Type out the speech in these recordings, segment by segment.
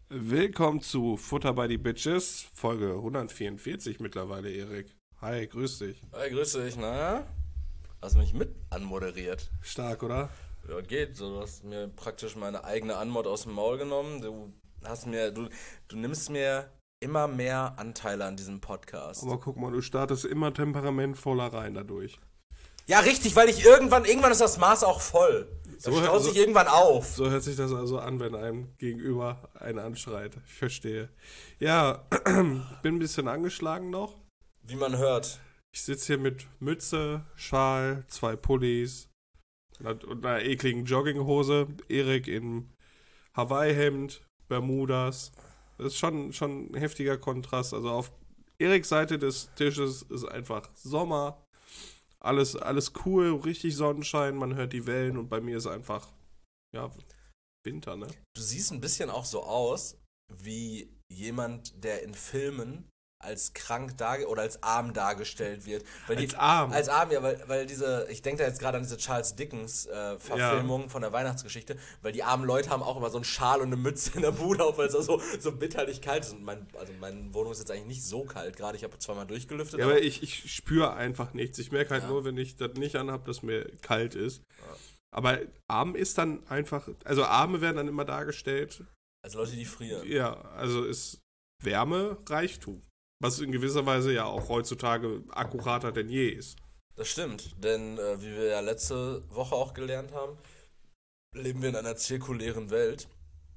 Willkommen zu Futter by the Bitches, Folge 144 mittlerweile, Erik. Hi, grüß dich. Hi, grüß dich, na? Hast du mich mit anmoderiert? Stark, oder? Ja, geht. So, du hast mir praktisch meine eigene Anmod aus dem Maul genommen. Du nimmst mir immer mehr Anteile an diesem Podcast. Aber guck mal, du startest immer temperamentvoller rein dadurch. Ja, richtig, weil ich irgendwann ist das Maß auch voll. Das staut sich irgendwann auf. So hört sich das also an, wenn einem gegenüber einen anschreit. Ich verstehe. Ja, bin ein bisschen angeschlagen noch. Wie man hört. Ich sitze hier mit Mütze, Schal, 2 Pullis und einer ekligen Jogginghose. Erik in Hawaii-Hemd, Bermudas. Das ist schon ein heftiger Kontrast. Also auf Eriks Seite des Tisches ist einfach Sommer. Alles cool, richtig Sonnenschein, man hört die Wellen und bei mir ist einfach, ja, Winter, ne? Du siehst ein bisschen auch so aus wie jemand, der in Filmen als krank oder als arm dargestellt wird. Arm? Als arm, ja, weil ich denke da jetzt gerade an diese Charles Dickens Verfilmung von der Weihnachtsgeschichte, weil die armen Leute haben auch immer so einen Schal und eine Mütze in der Bude auf, weil es so bitterlich kalt ist. Und meine Wohnung ist jetzt eigentlich nicht so kalt gerade, ich habe zweimal durchgelüftet. Ja, aber ich spüre einfach nichts. Ich merke halt nur, wenn ich das nicht anhabe, dass mir kalt ist. Ja. Aber arm ist dann einfach, also Arme werden dann immer dargestellt. Als Leute, die frieren. Ja, also ist Wärme Reichtum. Was in gewisser Weise ja auch heutzutage akkurater denn je ist. Das stimmt, denn wie wir ja letzte Woche auch gelernt haben, leben wir in einer zirkulären Welt.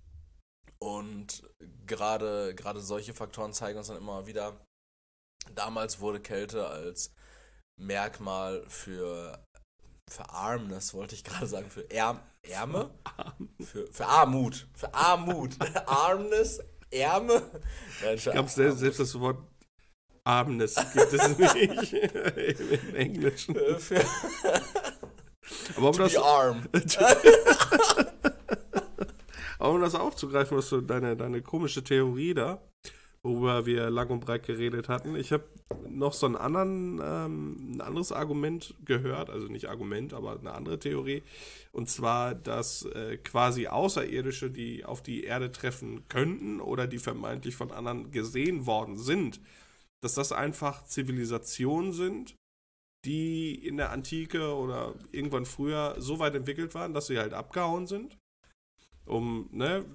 Und gerade solche Faktoren zeigen uns dann immer wieder, damals wurde Kälte als Merkmal für Armness, wollte ich gerade sagen, für Ärme? Für Armut. Für Armut. Armness, Ärme. Nein, ich glaube, selbst das Wort Armness gibt es nicht im Englischen. Aber um das aufzugreifen, was du deine komische Theorie da, worüber wir lang und breit geredet hatten, ich habe noch so ein anderes Argument gehört, also nicht Argument, aber eine andere Theorie, und zwar, dass quasi Außerirdische, die auf die Erde treffen könnten oder die vermeintlich von anderen gesehen worden sind, dass das einfach Zivilisationen sind, die in der Antike oder irgendwann früher so weit entwickelt waren, dass sie halt abgehauen sind, um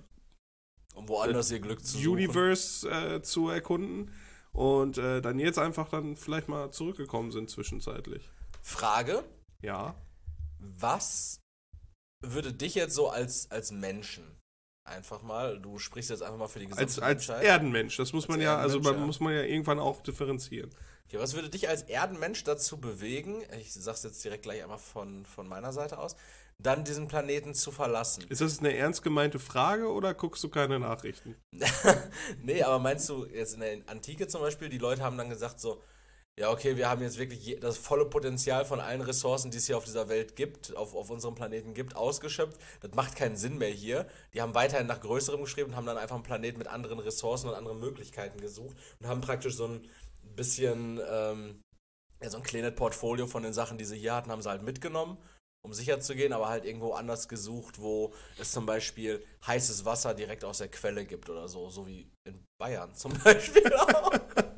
woanders ihr Glück zu suchen. Universe zu erkunden und dann jetzt einfach dann vielleicht mal zurückgekommen sind zwischenzeitlich. Frage? Ja. Was würde dich jetzt so als Menschen einfach mal, du sprichst jetzt einfach mal für die gesamte Menschheit. Als Erdenmensch, das muss man ja, also muss man ja irgendwann auch differenzieren. Okay, was würde dich als Erdenmensch dazu bewegen, ich sag's jetzt direkt gleich einmal von meiner Seite aus, dann diesen Planeten zu verlassen? Ist das eine ernst gemeinte Frage oder guckst du keine Nachrichten? Nee, aber meinst du jetzt in der Antike zum Beispiel, die Leute haben dann gesagt so, ja, okay, wir haben jetzt wirklich das volle Potenzial von allen Ressourcen, die es hier auf dieser Welt gibt, auf unserem Planeten gibt, ausgeschöpft. Das macht keinen Sinn mehr hier. Die haben weiterhin nach Größerem geschrieben und haben dann einfach einen Planeten mit anderen Ressourcen und anderen Möglichkeiten gesucht und haben praktisch so ein bisschen, so ein kleines Portfolio von den Sachen, die sie hier hatten, haben sie halt mitgenommen, um sicher zu gehen, aber halt irgendwo anders gesucht, wo es zum Beispiel heißes Wasser direkt aus der Quelle gibt oder so wie in Bayern zum Beispiel auch.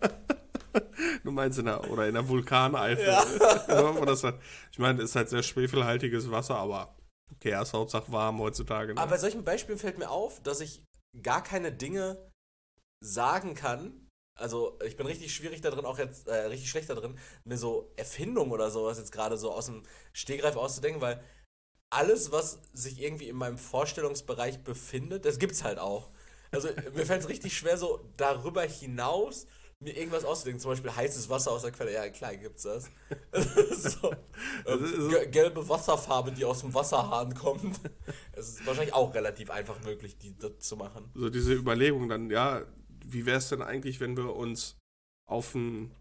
Du meinst in der Vulkaneifel. Ja. Ich meine, es ist halt sehr schwefelhaltiges Wasser, aber okay, ist Hauptsache warm heutzutage. Ne? Aber bei solchen Beispielen fällt mir auf, dass ich gar keine Dinge sagen kann. Also ich bin richtig schwierig da drin, auch jetzt richtig schlecht da drin, mir so Erfindungen oder sowas jetzt gerade so aus dem Stegreif auszudenken, weil alles, was sich irgendwie in meinem Vorstellungsbereich befindet, das gibt's halt auch. Also mir fällt es richtig schwer, so darüber hinaus mir irgendwas auszudenken, zum Beispiel heißes Wasser aus der Quelle. Ja, klar gibt's das. So. Gelbe Wasserfarbe, die aus dem Wasserhahn kommt. Es ist wahrscheinlich auch relativ einfach möglich, das zu machen. So diese Überlegung dann, ja, wie wäre es denn eigentlich, wenn wir uns auf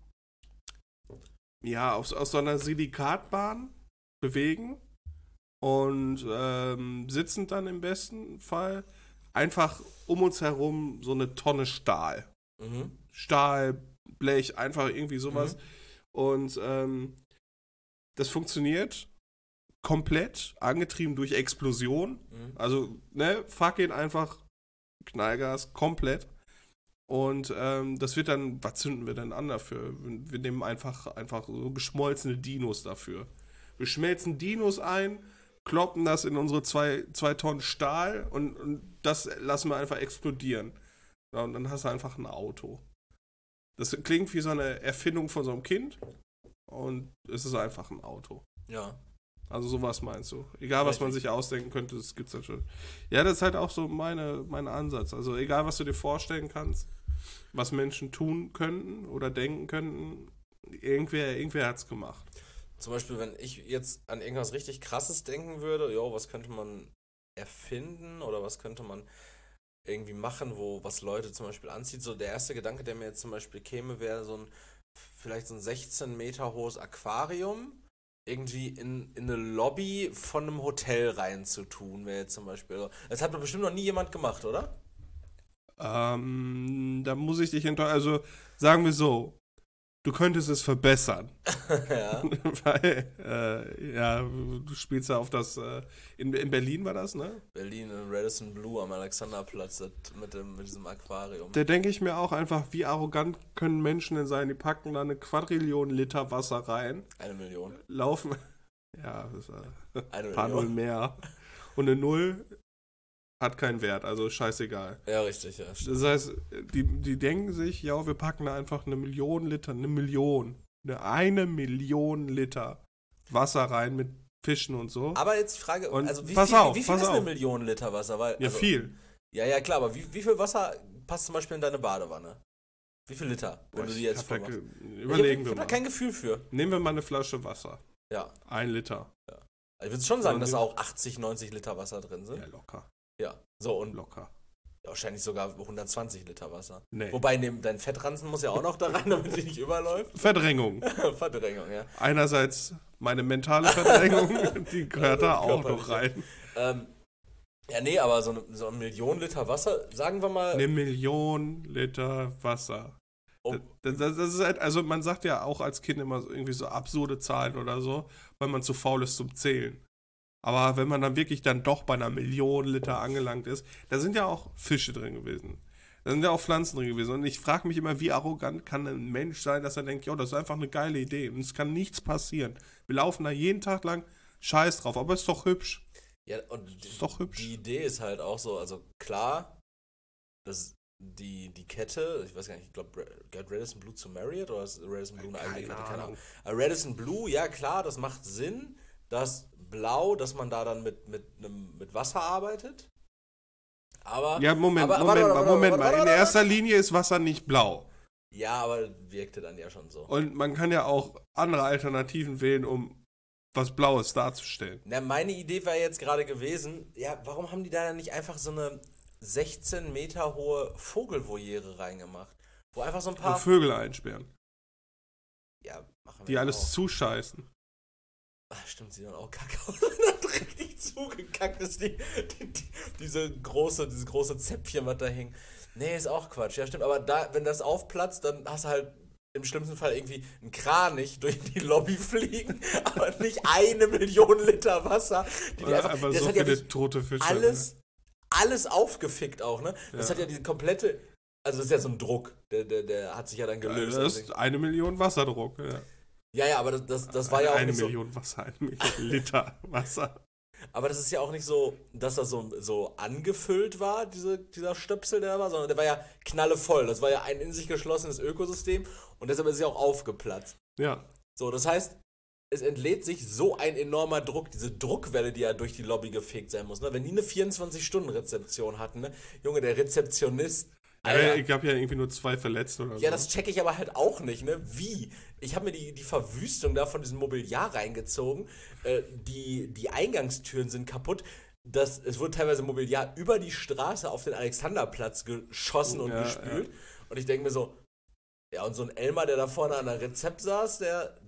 so einer Silikatbahn bewegen und sitzend dann im besten Fall einfach um uns herum so eine Tonne Stahl. Mhm. Stahl, Blech, einfach irgendwie sowas. Und das funktioniert komplett, angetrieben durch Explosion. Also, fuck it, einfach Knallgas, komplett. Und das wird dann, was zünden wir denn an dafür? Wir nehmen einfach so geschmolzene Dinos dafür. Wir schmelzen Dinos ein, kloppen das in unsere 2 Tonnen Stahl und das lassen wir einfach explodieren. Ja, und dann hast du einfach ein Auto. Das klingt wie so eine Erfindung von so einem Kind und es ist einfach ein Auto. Ja. Also sowas meinst du. Egal, was man sich ausdenken könnte, das gibt's dann schon. Ja, das ist halt auch so mein Ansatz. Also egal, was du dir vorstellen kannst, was Menschen tun könnten oder denken könnten, irgendwer hat's gemacht. Zum Beispiel, wenn ich jetzt an irgendwas richtig Krasses denken würde, was könnte man erfinden oder was könnte man irgendwie machen, was Leute zum Beispiel anzieht. So der erste Gedanke, der mir jetzt zum Beispiel käme, wäre vielleicht so ein 16 Meter hohes Aquarium irgendwie in eine Lobby von einem Hotel reinzutun, wäre jetzt zum Beispiel. Das hat doch bestimmt noch nie jemand gemacht, oder? Da muss ich dich enttäuschen. Also sagen wir so, du könntest es verbessern. Ja. Weil, du spielst ja auf das, in Berlin war das, ne? Berlin, in Radisson Blu am Alexanderplatz mit diesem Aquarium. Da denke ich mir auch einfach, wie arrogant können Menschen denn sein? Die packen da eine Quadrillion Liter Wasser rein. 1 Million. Laufen, ja, das ist Eine ein paar Million. Null mehr. Und eine Null hat keinen Wert, also scheißegal. Ja, richtig, ja. Stimmt. Das heißt, die denken sich, ja, wir packen da einfach eine Million Liter Wasser rein mit Fischen und so. Aber jetzt die Frage, Und also wie pass viel, auf, wie viel pass ist eine auf. Million Liter Wasser? Weil, Ja, also, viel. Ja, klar, aber wie viel Wasser passt zum Beispiel in deine Badewanne? Wie viel Liter, wenn du die jetzt voll machst? Überlegen Ich wir hab da mal. kein Gefühl für. Nehmen wir mal eine Flasche Wasser. Ja. 1 Liter. Also ich würde schon sagen, Und dass die- da auch 80, 90 Liter Wasser drin sind. Ja, locker. Ja. So, und Locker. wahrscheinlich sogar 120 Liter Wasser. Nee. Wobei dein Fettranzen muss ja auch noch da rein, damit die nicht überläuft. Verdrängung. Verdrängung, ja. Einerseits meine mentale Verdrängung, die gehört da auch noch rein. Ja, nee, aber so eine Million Liter Wasser, sagen wir mal. 1 Million Liter Wasser. Oh. Das ist halt, also man sagt ja auch als Kind immer so irgendwie so absurde Zahlen oder so, weil man zu faul ist zum Zählen. Aber wenn man dann wirklich dann doch bei 1 Million Liter angelangt ist, da sind ja auch Fische drin gewesen. Da sind ja auch Pflanzen drin gewesen. Und ich frage mich immer, wie arrogant kann ein Mensch sein, dass er denkt, ja, das ist einfach eine geile Idee. Und es kann nichts passieren. Wir laufen da jeden Tag lang Scheiß drauf, aber ist doch hübsch. Ja, und Ist doch hübsch. die Idee ist halt auch so, also klar, dass die Kette, ich weiß gar nicht, ich glaube, gehört Radisson Blu zu Marriott oder ist Radisson Blu eine eigene Kette? Keine Ahnung. Aber Radisson Blu, ja klar, das macht Sinn. Das Blau, dass man da dann mit Wasser arbeitet. Aber. Ja, Moment aber, mal. In erster Linie ist Wasser nicht blau. Ja, aber wirkte dann ja schon so. Und man kann ja auch andere Alternativen wählen, um was Blaues darzustellen. Na, meine Idee wäre jetzt gerade gewesen, ja, warum haben die da nicht einfach so eine 16 Meter hohe Vogelvoliere reingemacht? Wo einfach so ein Und paar. Vögel einsperren, Ja, machen wir die alles auch. zuscheißen. Ach, stimmt, sieht dann auch kacke aus, wenn das richtig zugekackt ist. Dieses große Zäpfchen, was da hing. Nee, ist auch Quatsch. Ja, stimmt. Aber wenn das aufplatzt, dann hast du halt im schlimmsten Fall irgendwie einen Kranich durch die Lobby fliegen, aber nicht 1 Million Liter Wasser. Oder einfach das so hat ja viele wirklich tote Fische. alles aufgefickt auch, ne? Das Ja. hat ja diese komplette. Also, das ist ja so ein Druck. Der hat sich ja dann gelöst. Das ist 1 Million Wasserdruck. Ja. Ja, aber das war ja auch eine nicht so. Million Wasser, 1 Million Liter Wasser. Aber das ist ja auch nicht so, dass das so angefüllt war, dieser Stöpsel, der da war, sondern der war ja knallevoll. Das war ja ein in sich geschlossenes Ökosystem und deshalb ist es ja auch aufgeplatzt. Ja. So, das heißt, es entlädt sich so ein enormer Druck, diese Druckwelle, die ja durch die Lobby gefegt sein muss. Ne? Wenn die eine 24-Stunden-Rezeption hatten, ne? Junge, der Rezeptionist. Ja, ich gab ja irgendwie nur 2 Verletzte oder so. Ja, das checke ich aber halt auch nicht, ne? Wie? Ich habe mir die Verwüstung da von diesem Mobiliar reingezogen. Die Eingangstüren sind kaputt. Es wurde teilweise Mobiliar über die Straße auf den Alexanderplatz geschossen und Ja, gespült. ja. Und ich denke mir so, ja, und so ein Elmar, der da vorne an der Rezept saß,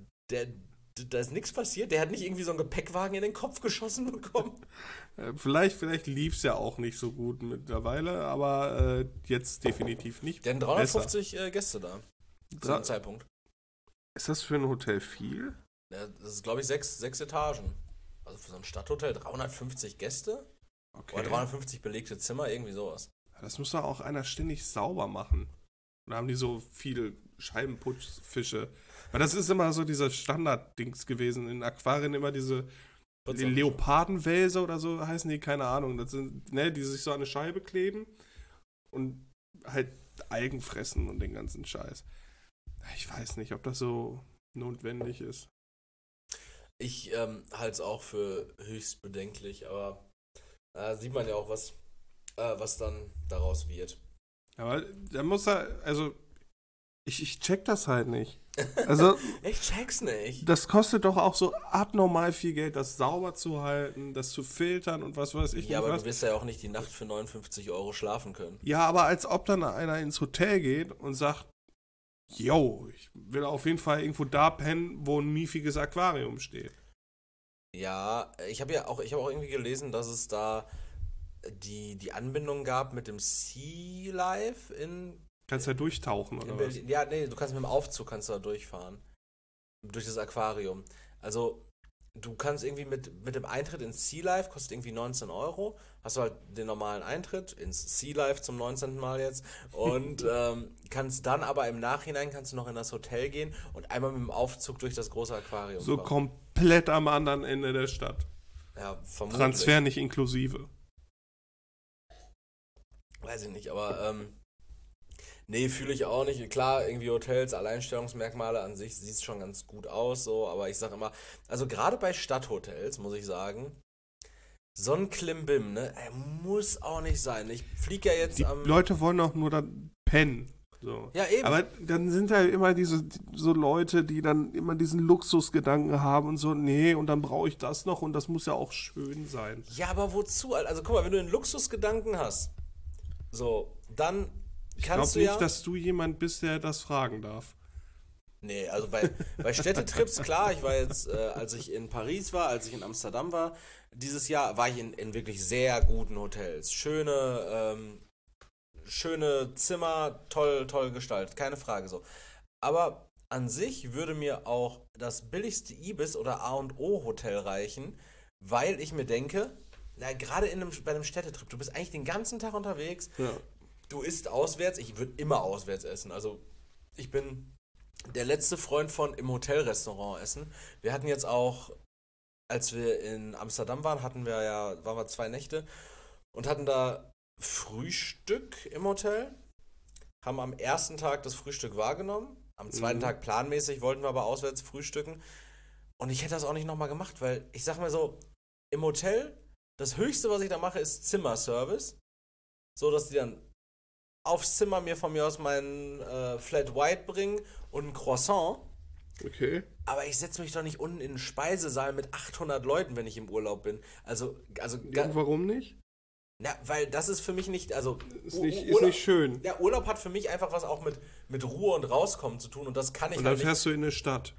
da ist nichts passiert. Der hat nicht irgendwie so einen Gepäckwagen in den Kopf geschossen bekommen. Vielleicht lief es ja auch nicht so gut mittlerweile, aber jetzt definitiv nicht. Der hatten 350 Gäste da. Zu dem Zeitpunkt. Ist das für ein Hotel viel? Ja, das ist, glaube ich, 6 Etagen. Also für so ein Stadthotel 350 Gäste? Okay. Oder 350 belegte Zimmer, irgendwie sowas. Das muss doch auch einer ständig sauber machen. Und da haben die so viele Scheibenputzfische. Weil das ist immer so dieser Standard-Dings gewesen. In Aquarien immer diese die Leopardenwälse oder so heißen die, keine Ahnung. Das sind, ne, die sich so an eine Scheibe kleben und halt Algen fressen und den ganzen Scheiß. Ich weiß nicht, ob das so notwendig ist. Ich halte es auch für höchst bedenklich, aber sieht man ja auch, was dann daraus wird. Aber da muss er, also ich check das halt nicht. Also Ich check's nicht. das kostet doch auch so abnormal viel Geld, das sauber zu halten, das zu filtern und was weiß ich Ja, nicht aber was. du wirst ja auch nicht die Nacht für 59 Euro schlafen können. Ja, aber als ob dann einer ins Hotel geht und sagt, yo, ich will auf jeden Fall irgendwo da pennen, wo ein miefiges Aquarium steht. Ja, ich habe auch irgendwie gelesen, dass es da die Anbindung gab mit dem Sea Life Kannst ja durchtauchen in oder was? Berlin. Ja, nee, du kannst mit dem Aufzug kannst du da durchfahren. Durch das Aquarium. Also, du kannst irgendwie mit dem Eintritt ins Sea Life, kostet irgendwie 19 Euro, hast du halt den normalen Eintritt ins Sea Life zum 19. Mal jetzt und kannst dann aber im Nachhinein kannst du noch in das Hotel gehen und einmal mit dem Aufzug durch das große Aquarium So fahren. komplett am anderen Ende der Stadt. Ja, vermutlich. Transfer nicht inklusive. Weiß ich nicht, aber nee, fühle ich auch nicht. Klar, irgendwie Hotels, Alleinstellungsmerkmale an sich sieht schon ganz gut aus, so, aber ich sag immer, also gerade bei Stadthotels, muss ich sagen, so ein Klimbim, ne, muss auch nicht sein. Ich fliege ja jetzt Die am... Leute wollen doch nur dann pennen. So. Ja, eben. Aber dann sind halt immer diese so Leute, die dann immer diesen Luxusgedanken haben und so, nee, und dann brauche ich das noch und das muss ja auch schön sein. Ja, aber wozu? Also guck mal, wenn du einen Luxusgedanken hast, so, dann Ich kannst glaube du nicht, ja... dass du jemand bist, der das fragen darf. Nee, also bei Städtetrips, klar, ich war jetzt, als ich in Paris war, als ich in Amsterdam war, dieses Jahr war ich in wirklich sehr guten Hotels. Schöne Zimmer, toll gestaltet, keine Frage so. Aber an sich würde mir auch das billigste Ibis oder A&O Hotel reichen, weil ich mir denke, na, gerade bei einem Städtetrip, du bist eigentlich den ganzen Tag unterwegs, Ja. du isst auswärts, ich würde immer auswärts essen. Also ich bin der letzte Freund von im Hotelrestaurant essen. Wir hatten jetzt auch, als wir in Amsterdam waren, waren wir 2 Nächte und hatten da Frühstück im Hotel. Haben am ersten Tag das Frühstück wahrgenommen. Am zweiten Tag planmäßig wollten wir aber auswärts frühstücken. Und ich hätte das auch nicht nochmal gemacht, weil ich sag mal so, im Hotel, das Höchste, was ich da mache, ist Zimmerservice. So, dass die dann aufs Zimmer mir von mir aus meinen Flat White bringen und ein Croissant. Okay. Aber ich setze mich doch nicht unten in einen Speisesaal mit 800 Leuten, wenn ich im Urlaub bin. Also Und warum nicht? na, weil das ist für mich nicht, also Ist nicht schön. Der Urlaub hat für mich einfach was auch mit Ruhe und Rauskommen zu tun und das kann ich Und dann halt nicht. fährst du in eine Stadt.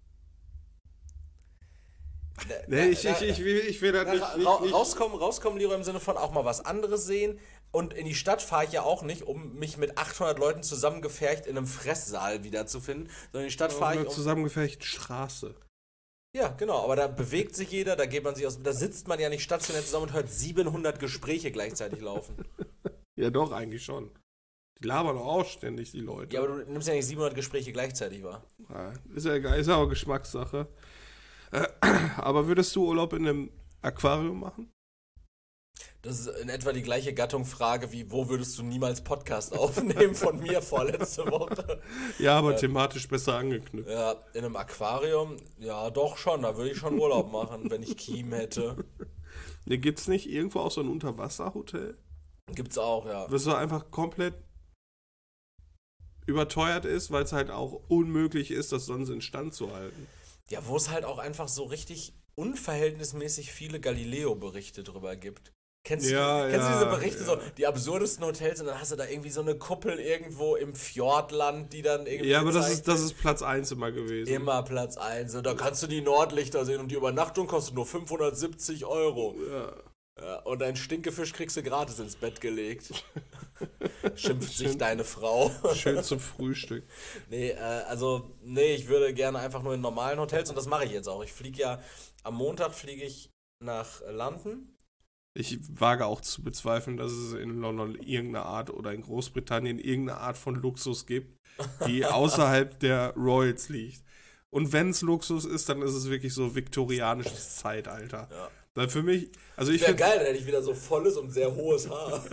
Na, Nee, ich will das nicht. Rauskommen, Leroy, im Sinne von auch mal was anderes sehen. Und in die Stadt fahre ich ja auch nicht, um mich mit 800 Leuten zusammengefercht in einem Fresssaal wiederzufinden, sondern in die Stadt fahre ich, zusammengefechte Straße. Ja, genau, aber da bewegt sich jeder, da sitzt man ja nicht stationär zusammen und hört 700 Gespräche gleichzeitig laufen. Ja, doch, eigentlich schon. Die labern doch auch ständig, die Leute. Ja, aber du nimmst ja nicht 700 Gespräche gleichzeitig wahr. Ja, ist ja egal, ist ja auch Geschmackssache. Aber würdest du Urlaub in einem Aquarium machen? Das ist in etwa die gleiche Gattung Frage wie, wo würdest du niemals Podcast aufnehmen von mir vorletzte Woche? Ja, aber thematisch besser angeknüpft. Ja, in einem Aquarium, ja doch schon, da würde ich schon Urlaub machen, wenn ich Kiem hätte. Ne, gibt's nicht irgendwo auch so ein Unterwasserhotel? Gibt's auch, ja. Das so einfach komplett überteuert ist, weil es halt auch unmöglich ist, das sonst instand zu halten. Ja, wo es halt auch einfach so richtig unverhältnismäßig viele Galileo-Berichte drüber gibt. Kennst du diese Berichte, so die absurdesten Hotels und dann hast du da irgendwie so eine Kuppel irgendwo im Fjordland, die dann irgendwie Ja, aber das zeigt, ist Platz 1 immer gewesen. immer Platz 1. Und da kannst du die Nordlichter sehen und die Übernachtung kostet nur 570 Euro. Ja, und ein Stinkefisch kriegst du gratis ins Bett gelegt. Schimpft sich deine Frau. Schön zum Frühstück. Nee, ich würde gerne einfach nur in normalen Hotels und das mache ich jetzt auch. Am Montag fliege ich nach London Ich wage auch zu bezweifeln, dass es in London irgendeine Art oder in Großbritannien irgendeine Art von Luxus gibt, die außerhalb der Royals liegt. Und wenn es Luxus ist, dann ist es wirklich so viktorianisches Zeitalter. Ja. Weil für mich, also ich Wäre finde, geil, dann hätte ich wieder so volles und sehr hohes Haar.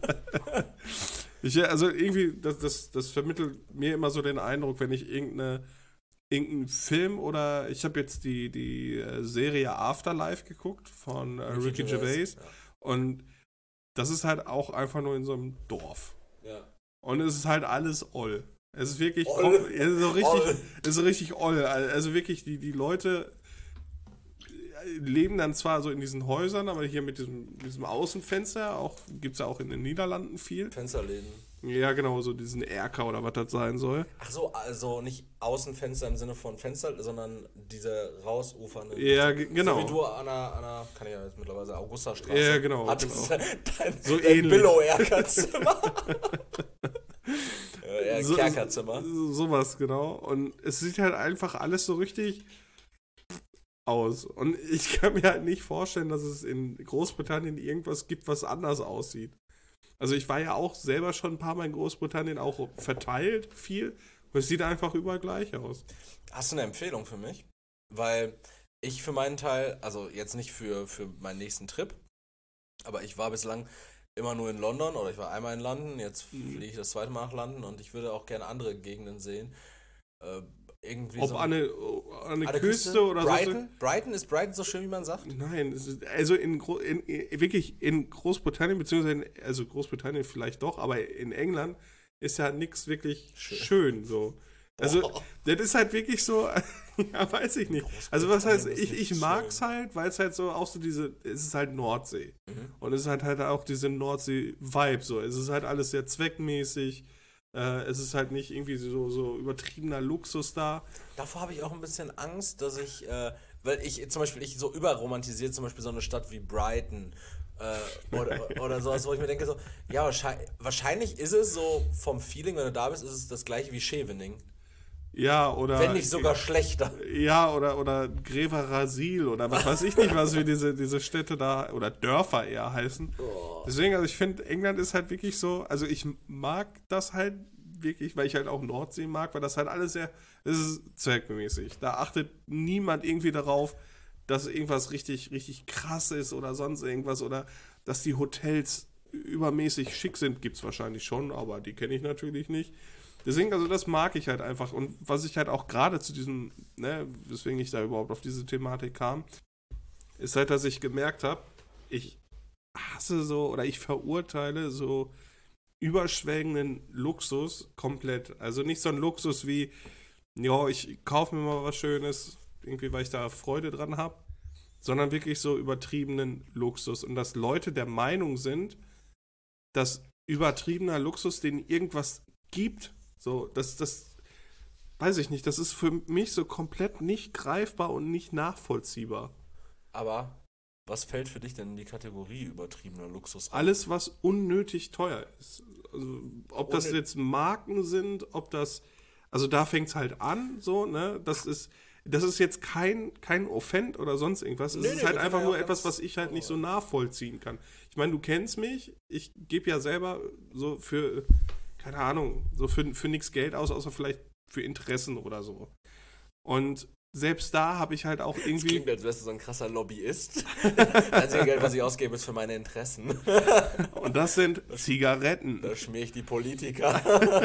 also irgendwie, das vermittelt mir immer so den Eindruck, wenn ich irgendeinen Film oder ich habe jetzt die Serie Afterlife geguckt von Ricky Gervais Ja. und das ist halt auch einfach nur in so einem Dorf. Ja. Und es ist halt alles oll. Es ist wirklich Oll. es ist so richtig, Oll. es ist so richtig oll. Also wirklich, die Leute leben dann zwar so in diesen Häusern, aber hier mit diesem Außenfenster, auch gibt es ja auch in den Niederlanden viel. Fensterläden. Ja, genau, so diesen Erker oder was das sein soll. Ach so, also nicht Außenfenster im Sinne von Fenster, sondern diese rausufernden. Ja, genau. So wie du an einer kann ich ja jetzt mittlerweile Augustastraße. Ja, genau. Hattest dein So ähnlich. Billo-Erkerzimmer. Kerkerzimmer. Sowas, genau. Und es sieht halt einfach alles so richtig aus. Und ich kann mir halt nicht vorstellen, dass es in Großbritannien irgendwas gibt, was anders aussieht. Also ich war ja auch selber schon ein paar Mal in Großbritannien, auch verteilt viel. Und es sieht einfach überall gleich aus. Hast du eine Empfehlung für mich? Weil ich für meinen Teil, also jetzt nicht für meinen nächsten Trip, aber ich war bislang immer nur in London oder ich war einmal in London, jetzt fliege ich das zweite Mal nach London und ich würde auch gerne andere Gegenden sehen. Irgendwie Ob so an eine Küste oder Brighton? so. Brighton? Ist Brighton so schön, wie man sagt? Nein, also wirklich in Großbritannien, beziehungsweise also Großbritannien vielleicht doch, aber in England ist ja nichts wirklich schön so. Also, das ist halt wirklich so, ja, weiß ich nicht. Also, was heißt, ich mag's halt, weil es halt so auch so es ist halt Nordsee. Und es ist halt auch diese Nordsee-Vibe so. Es ist halt alles sehr zweckmäßig. Es ist halt nicht irgendwie so übertriebener Luxus da. Davor habe ich auch ein bisschen Angst, dass weil ich so überromantisiert zum Beispiel so eine Stadt wie Brighton oder sowas, wo ich mir denke so, ja, wahrscheinlich ist es so vom Feeling, wenn du da bist, ist es das gleiche wie Scheveningen. Ja, oder. Wenn nicht sogar schlechter. Ja, oder Greverasil oder was weiß ich nicht, was wie diese Städte da oder Dörfer eher heißen. Oh. Deswegen, also ich finde, England ist halt wirklich so, also ich mag das halt wirklich, weil ich halt auch Nordsee mag, weil das halt alles es ist zweckmäßig. Da achtet niemand irgendwie darauf, dass irgendwas richtig, richtig krass ist oder sonst irgendwas oder dass die Hotels übermäßig schick sind, gibt es wahrscheinlich schon, aber die kenne ich natürlich nicht. Deswegen, also das mag ich halt einfach. Und was ich halt auch gerade zu diesem, weswegen ich da überhaupt auf diese Thematik kam, ist halt, dass ich gemerkt habe, ich hasse so oder ich verurteile so überschwängenden Luxus komplett. Also nicht so ein Luxus wie, ja, ich kaufe mir mal was Schönes, irgendwie, weil ich da Freude dran habe, sondern wirklich so übertriebenen Luxus. Und dass Leute der Meinung sind, dass übertriebener Luxus denen irgendwas gibt. So, das weiß ich nicht, das ist für mich so komplett nicht greifbar und nicht nachvollziehbar. Aber was fällt für dich denn in die Kategorie übertriebener Luxus rein? Alles, was unnötig teuer ist. Also, ob das jetzt Marken sind, also da fängt es halt an, so, ne, das ist jetzt kein Offend oder sonst irgendwas. Es ist halt einfach nur etwas, was ich halt nicht so nachvollziehen kann. Ich meine, du kennst mich, ich gebe ja selber so für keine Ahnung, so für nichts Geld aus, außer vielleicht für Interessen oder so. Und selbst da habe ich halt auch irgendwie... Das klingt, als wärst du so ein krasser Lobbyist. Das einzige Geld, was ich ausgebe, ist für meine Interessen. Und das sind Zigaretten. Da schmier ich die Politiker.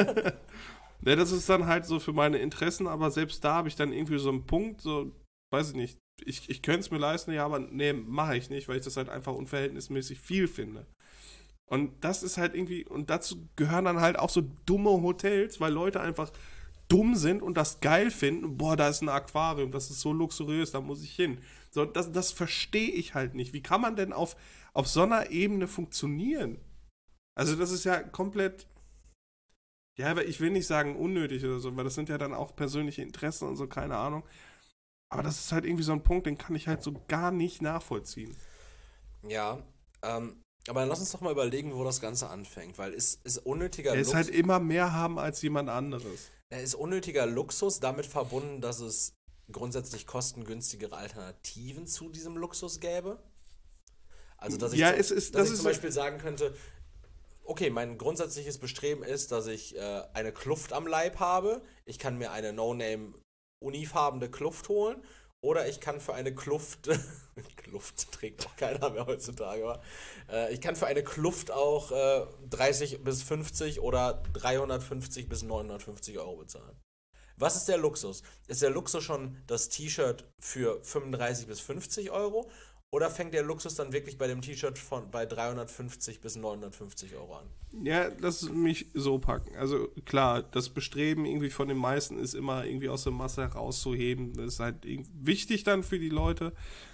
Ja, das ist dann halt so für meine Interessen, aber selbst da habe ich dann irgendwie so einen Punkt, so, weiß ich nicht, ich könnte es mir leisten, ja, aber nee, mache ich nicht, weil ich das halt einfach unverhältnismäßig viel finde. Und das ist halt irgendwie, und dazu gehören dann halt auch so dumme Hotels, weil Leute einfach dumm sind und das geil finden. Boah, da ist ein Aquarium, das ist so luxuriös, da muss ich hin. So, das verstehe ich halt nicht. Wie kann man denn auf so einer Ebene funktionieren? Also das ist ja komplett, ja, aber ich will nicht sagen unnötig oder so, weil das sind ja dann auch persönliche Interessen und so, keine Ahnung. Aber das ist halt irgendwie so ein Punkt, den kann ich halt so gar nicht nachvollziehen. Ja, aber dann lass uns doch mal überlegen, wo das Ganze anfängt, weil ist unnötiger Luxus... Er ist halt immer mehr haben als jemand anderes. Ist unnötiger Luxus damit verbunden, dass es grundsätzlich kostengünstigere Alternativen zu diesem Luxus gäbe? Also, dass ich, Ja, dass ich zum Beispiel sagen könnte, okay, mein grundsätzliches Bestreben ist, dass ich eine Kluft am Leib habe. Ich kann mir eine No-Name unifarbene Kluft holen. Oder ich kann für eine Kluft, Kluft trägt auch keiner mehr heutzutage, aber ich kann für eine Kluft auch 30 bis 50 oder 350 bis 950 Euro bezahlen. Was ist der Luxus? Ist der Luxus schon das T-Shirt für 35 bis 50 Euro? Oder fängt der Luxus dann wirklich bei dem T-Shirt bei 350 bis 950 Euro an? Ja, lass mich so packen. Also klar, das Bestreben irgendwie von den meisten ist immer irgendwie aus der Masse herauszuheben. Das ist halt wichtig dann für die Leute.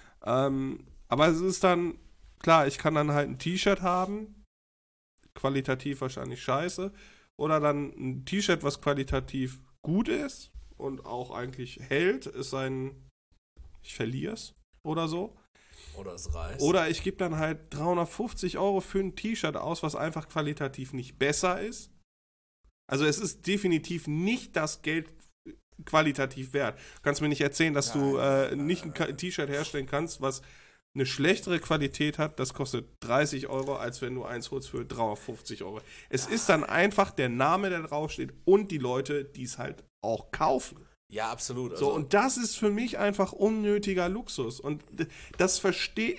Aber es ist dann, klar, ich kann dann halt ein T-Shirt haben, qualitativ wahrscheinlich scheiße. Oder dann ein T-Shirt, was qualitativ gut ist und auch eigentlich hält, es sei denn, ich verliere es oder so. Oder es reißt. Oder ich gebe dann halt 350 Euro für ein T-Shirt aus, was einfach qualitativ nicht besser ist. Also es ist definitiv nicht das Geld qualitativ wert. Du kannst mir nicht erzählen, dass du nicht ein T-Shirt herstellen kannst, was eine schlechtere Qualität hat. Das kostet 30 Euro, als wenn du eins holst für 350 Euro. Es ist dann einfach der Name, der draufsteht und die Leute, die es halt auch kaufen. Ja, absolut. Also, so, und das ist für mich einfach unnötiger Luxus. Und das verstehe.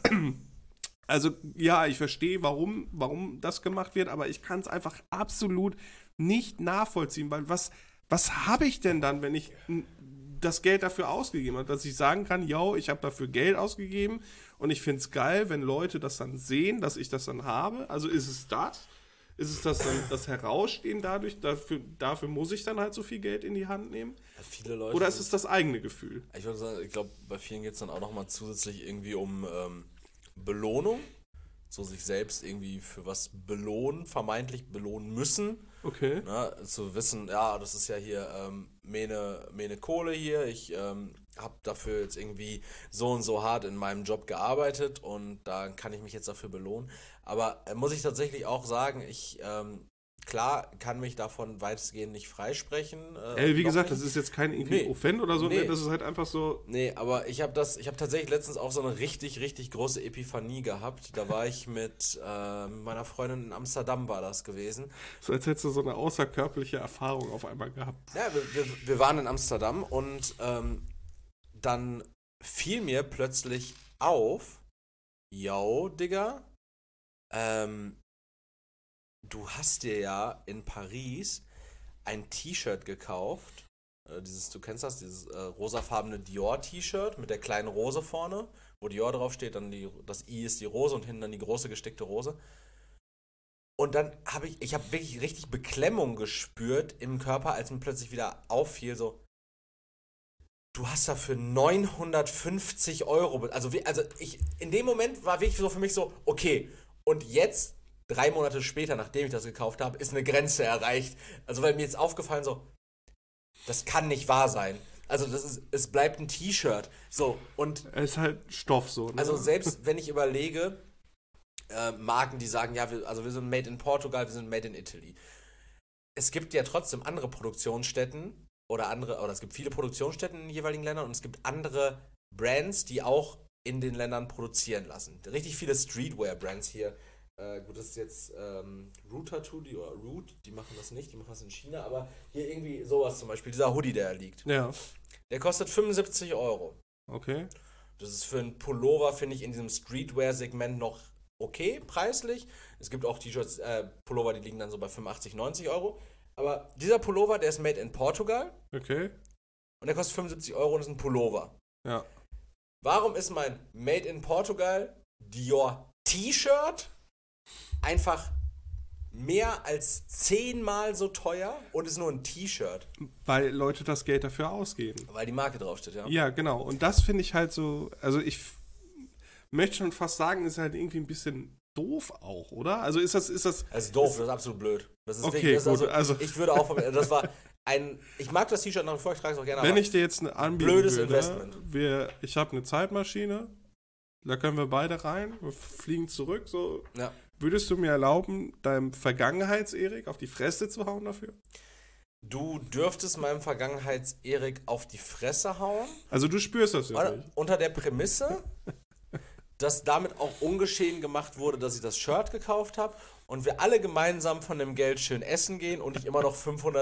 Also, ja, ich verstehe, warum das gemacht wird, aber ich kann es einfach absolut nicht nachvollziehen, weil was habe ich denn dann, wenn ich das Geld dafür ausgegeben habe? Dass ich sagen kann, yo, ich habe dafür Geld ausgegeben und ich finde es geil, wenn Leute das dann sehen, dass ich das dann habe. Also ist es das? Ist es das dann das Herausstehen dadurch? Dafür muss ich dann halt so viel Geld in die Hand nehmen? Ja, viele Leute. Oder ist es das eigene Gefühl? Ich würde sagen, ich glaube, bei vielen geht es dann auch nochmal zusätzlich irgendwie um Belohnung. So sich selbst irgendwie für was vermeintlich belohnen müssen. Okay. Na, zu wissen, ja, das ist ja hier meine Kohle hier. Ich habe dafür jetzt irgendwie so und so hart in meinem Job gearbeitet und da kann ich mich jetzt dafür belohnen. Aber muss ich tatsächlich auch sagen, klar kann mich davon weitestgehend nicht freisprechen. Wie gesagt, das ist jetzt kein irgendwie Offend oder so, nee. Das ist halt einfach so. Nee, aber ich habe tatsächlich letztens auch so eine richtig, richtig große Epiphanie gehabt. Da war ich mit meiner Freundin in Amsterdam, war das gewesen. So als hättest du so eine außerkörperliche Erfahrung auf einmal gehabt. Ja, wir waren in Amsterdam und dann fiel mir plötzlich auf, yo, Digga, du hast dir ja in Paris ein T-Shirt gekauft. Du kennst das, dieses rosafarbene Dior-T-Shirt mit der kleinen Rose vorne, wo Dior draufsteht, dann das I ist die Rose und hinten dann die große gestickte Rose. Und dann habe ich wirklich richtig Beklemmung gespürt im Körper, als mir plötzlich wieder auffiel, so, du hast dafür 950 Euro. In dem Moment war wirklich so für mich so, okay, und jetzt 3 Monate später, nachdem ich das gekauft habe, ist eine Grenze erreicht. Also, weil mir jetzt aufgefallen so, das kann nicht wahr sein. Also, es bleibt ein T-Shirt. So, und. Es ist halt Stoff so, ne? Also, selbst wenn ich überlege, Marken, die sagen, ja, wir sind made in Portugal, wir sind made in Italy. Es gibt ja trotzdem andere Produktionsstätten oder es gibt viele Produktionsstätten in den jeweiligen Ländern und es gibt andere Brands, die auch in den Ländern produzieren lassen. Richtig viele Streetwear-Brands hier. Gut, das ist jetzt Root Tattoo, die machen das nicht, die machen das in China, aber hier irgendwie sowas zum Beispiel, dieser Hoodie, der liegt. Ja. Der kostet 75 Euro. Okay. Das ist für einen Pullover, finde ich, in diesem Streetwear-Segment noch okay, preislich. Es gibt auch T-Shirts, Pullover, die liegen dann so bei 85, 90 Euro. Aber dieser Pullover, der ist made in Portugal. Okay. Und der kostet 75 Euro und ist ein Pullover. Ja. Warum ist mein Made in Portugal Dior T-Shirt einfach mehr als 10-mal so teuer und ist nur ein T-Shirt? Weil Leute das Geld dafür ausgeben. Weil die Marke draufsteht, ja. Ja, genau. Und das finde ich halt so, also ich möchte schon fast sagen, ist halt irgendwie ein bisschen doof auch, oder? Also ist das... Es ist doof, das ist absolut blöd. Das ist okay, wirklich, das gut, also, ich würde auch, das war ich mag das T-Shirt nach wie vor, ich trage es auch gerne, wenn ich dir jetzt anbieten blödes würde, Investment. Ich habe eine Zeitmaschine, da können wir beide rein, wir fliegen zurück, so. Ja. Würdest du mir erlauben, deinem Vergangenheits-Erik auf die Fresse zu hauen dafür? Du dürftest meinem Vergangenheits-Erik auf die Fresse hauen. Also du spürst das ja nicht. Unter der Prämisse, dass damit auch ungeschehen gemacht wurde, dass ich das Shirt gekauft habe und wir alle gemeinsam von dem Geld schön essen gehen und ich immer noch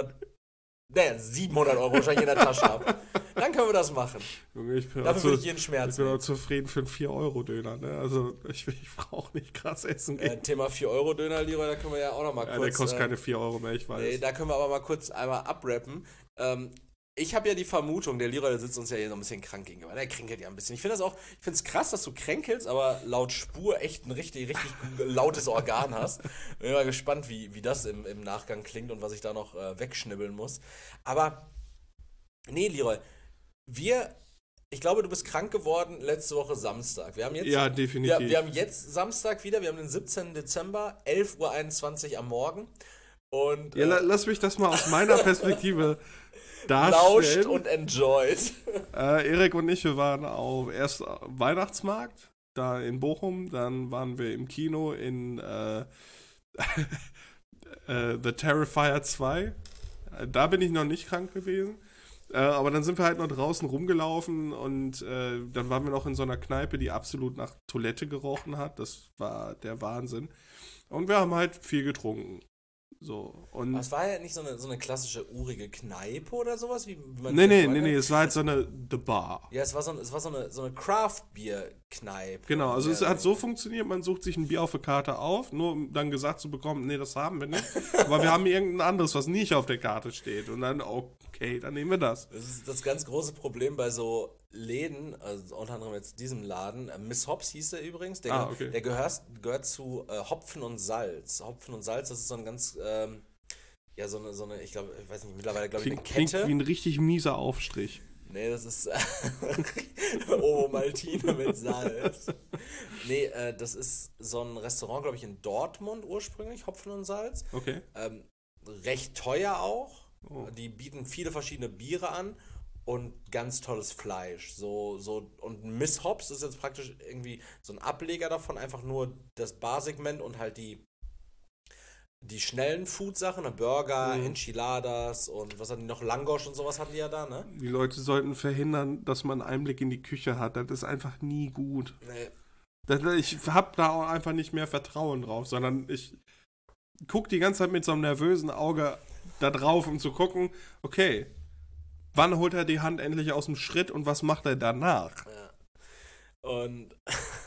700 Euro wahrscheinlich in der Tasche habe. Dann können wir das machen. Junge, Dafür würde ich jeden Schmerz Ich bin nehmen. auch zufrieden für einen 4-Euro-Döner, ne? Also ich brauche nicht krass essen gehen. Thema 4-Euro-Döner, Leroy, da können wir ja auch noch mal kurz... Der kostet keine 4 Euro mehr, ich weiß. Nee, da können wir aber mal kurz einmal abrappen. Ich habe ja die Vermutung, der Leroy, der sitzt uns ja hier so ein bisschen krank gegenüber. Der kränkelt ja ein bisschen. Ich finde es krass, dass du kränkelst, aber laut Spur echt ein richtig lautes Organ hast. Bin mal gespannt, wie das im Nachgang klingt und was ich da noch wegschnibbeln muss. Aber, nee, Leroy, ich glaube, du bist krank geworden letzte Woche Samstag. Wir haben jetzt, ja, definitiv. Wir haben jetzt Samstag wieder, wir haben den 17. Dezember, 11:21 Uhr am Morgen. Und, ja, lass mich das mal aus meiner Perspektive darstellen. Lauscht und enjoyed. Erik und ich, wir waren erst Weihnachtsmarkt, da in Bochum, dann waren wir im Kino in The Terrifier 2. Da bin ich noch nicht krank gewesen. Aber dann sind wir halt noch draußen rumgelaufen und dann waren wir noch in so einer Kneipe, die absolut nach Toilette gerochen hat. Das war der Wahnsinn. Und wir haben halt viel getrunken. So, und Das war ja nicht so eine klassische urige Kneipe oder sowas? Wie man nee, es war halt so eine The Bar. Ja, es war so eine Craft-Bier-Kneipe. Genau, also es hat so funktioniert, man sucht sich ein Bier auf der Karte auf, nur um dann gesagt zu bekommen, nee, das haben wir nicht. Aber wir haben irgendein anderes, was nicht auf der Karte steht. Und dann, okay, dann nehmen wir das. Das ist das ganz große Problem bei so Läden, also unter anderem jetzt diesem Laden. Miss Hops hieß der übrigens. Okay. Der gehört zu Hopfen und Salz. Hopfen und Salz, das ist so ein ganz, so eine, ich weiß nicht, mittlerweile glaube ich eine Klingt Kette. wie ein richtig mieser Aufstrich. Nee, das ist Ovomaltine mit Salz. Nee, das ist so ein Restaurant, glaube ich, in Dortmund ursprünglich, Hopfen und Salz. Okay. Recht teuer auch. Oh. Die bieten viele verschiedene Biere an und ganz tolles Fleisch. Und Miss Hops ist jetzt praktisch irgendwie so ein Ableger davon, einfach nur das Barsegment und halt die schnellen Food-Sachen, Burger, Enchiladas und was hatten die noch? Langosch und sowas hatten die ja da, ne? Die Leute sollten verhindern, dass man Einblick in die Küche hat. Das ist einfach nie gut. Nee. Ich hab da auch einfach nicht mehr Vertrauen drauf, sondern ich guck die ganze Zeit mit so einem nervösen Auge da drauf, um zu gucken, okay, wann holt er die Hand endlich aus dem Schritt und was macht er danach? Ja. Und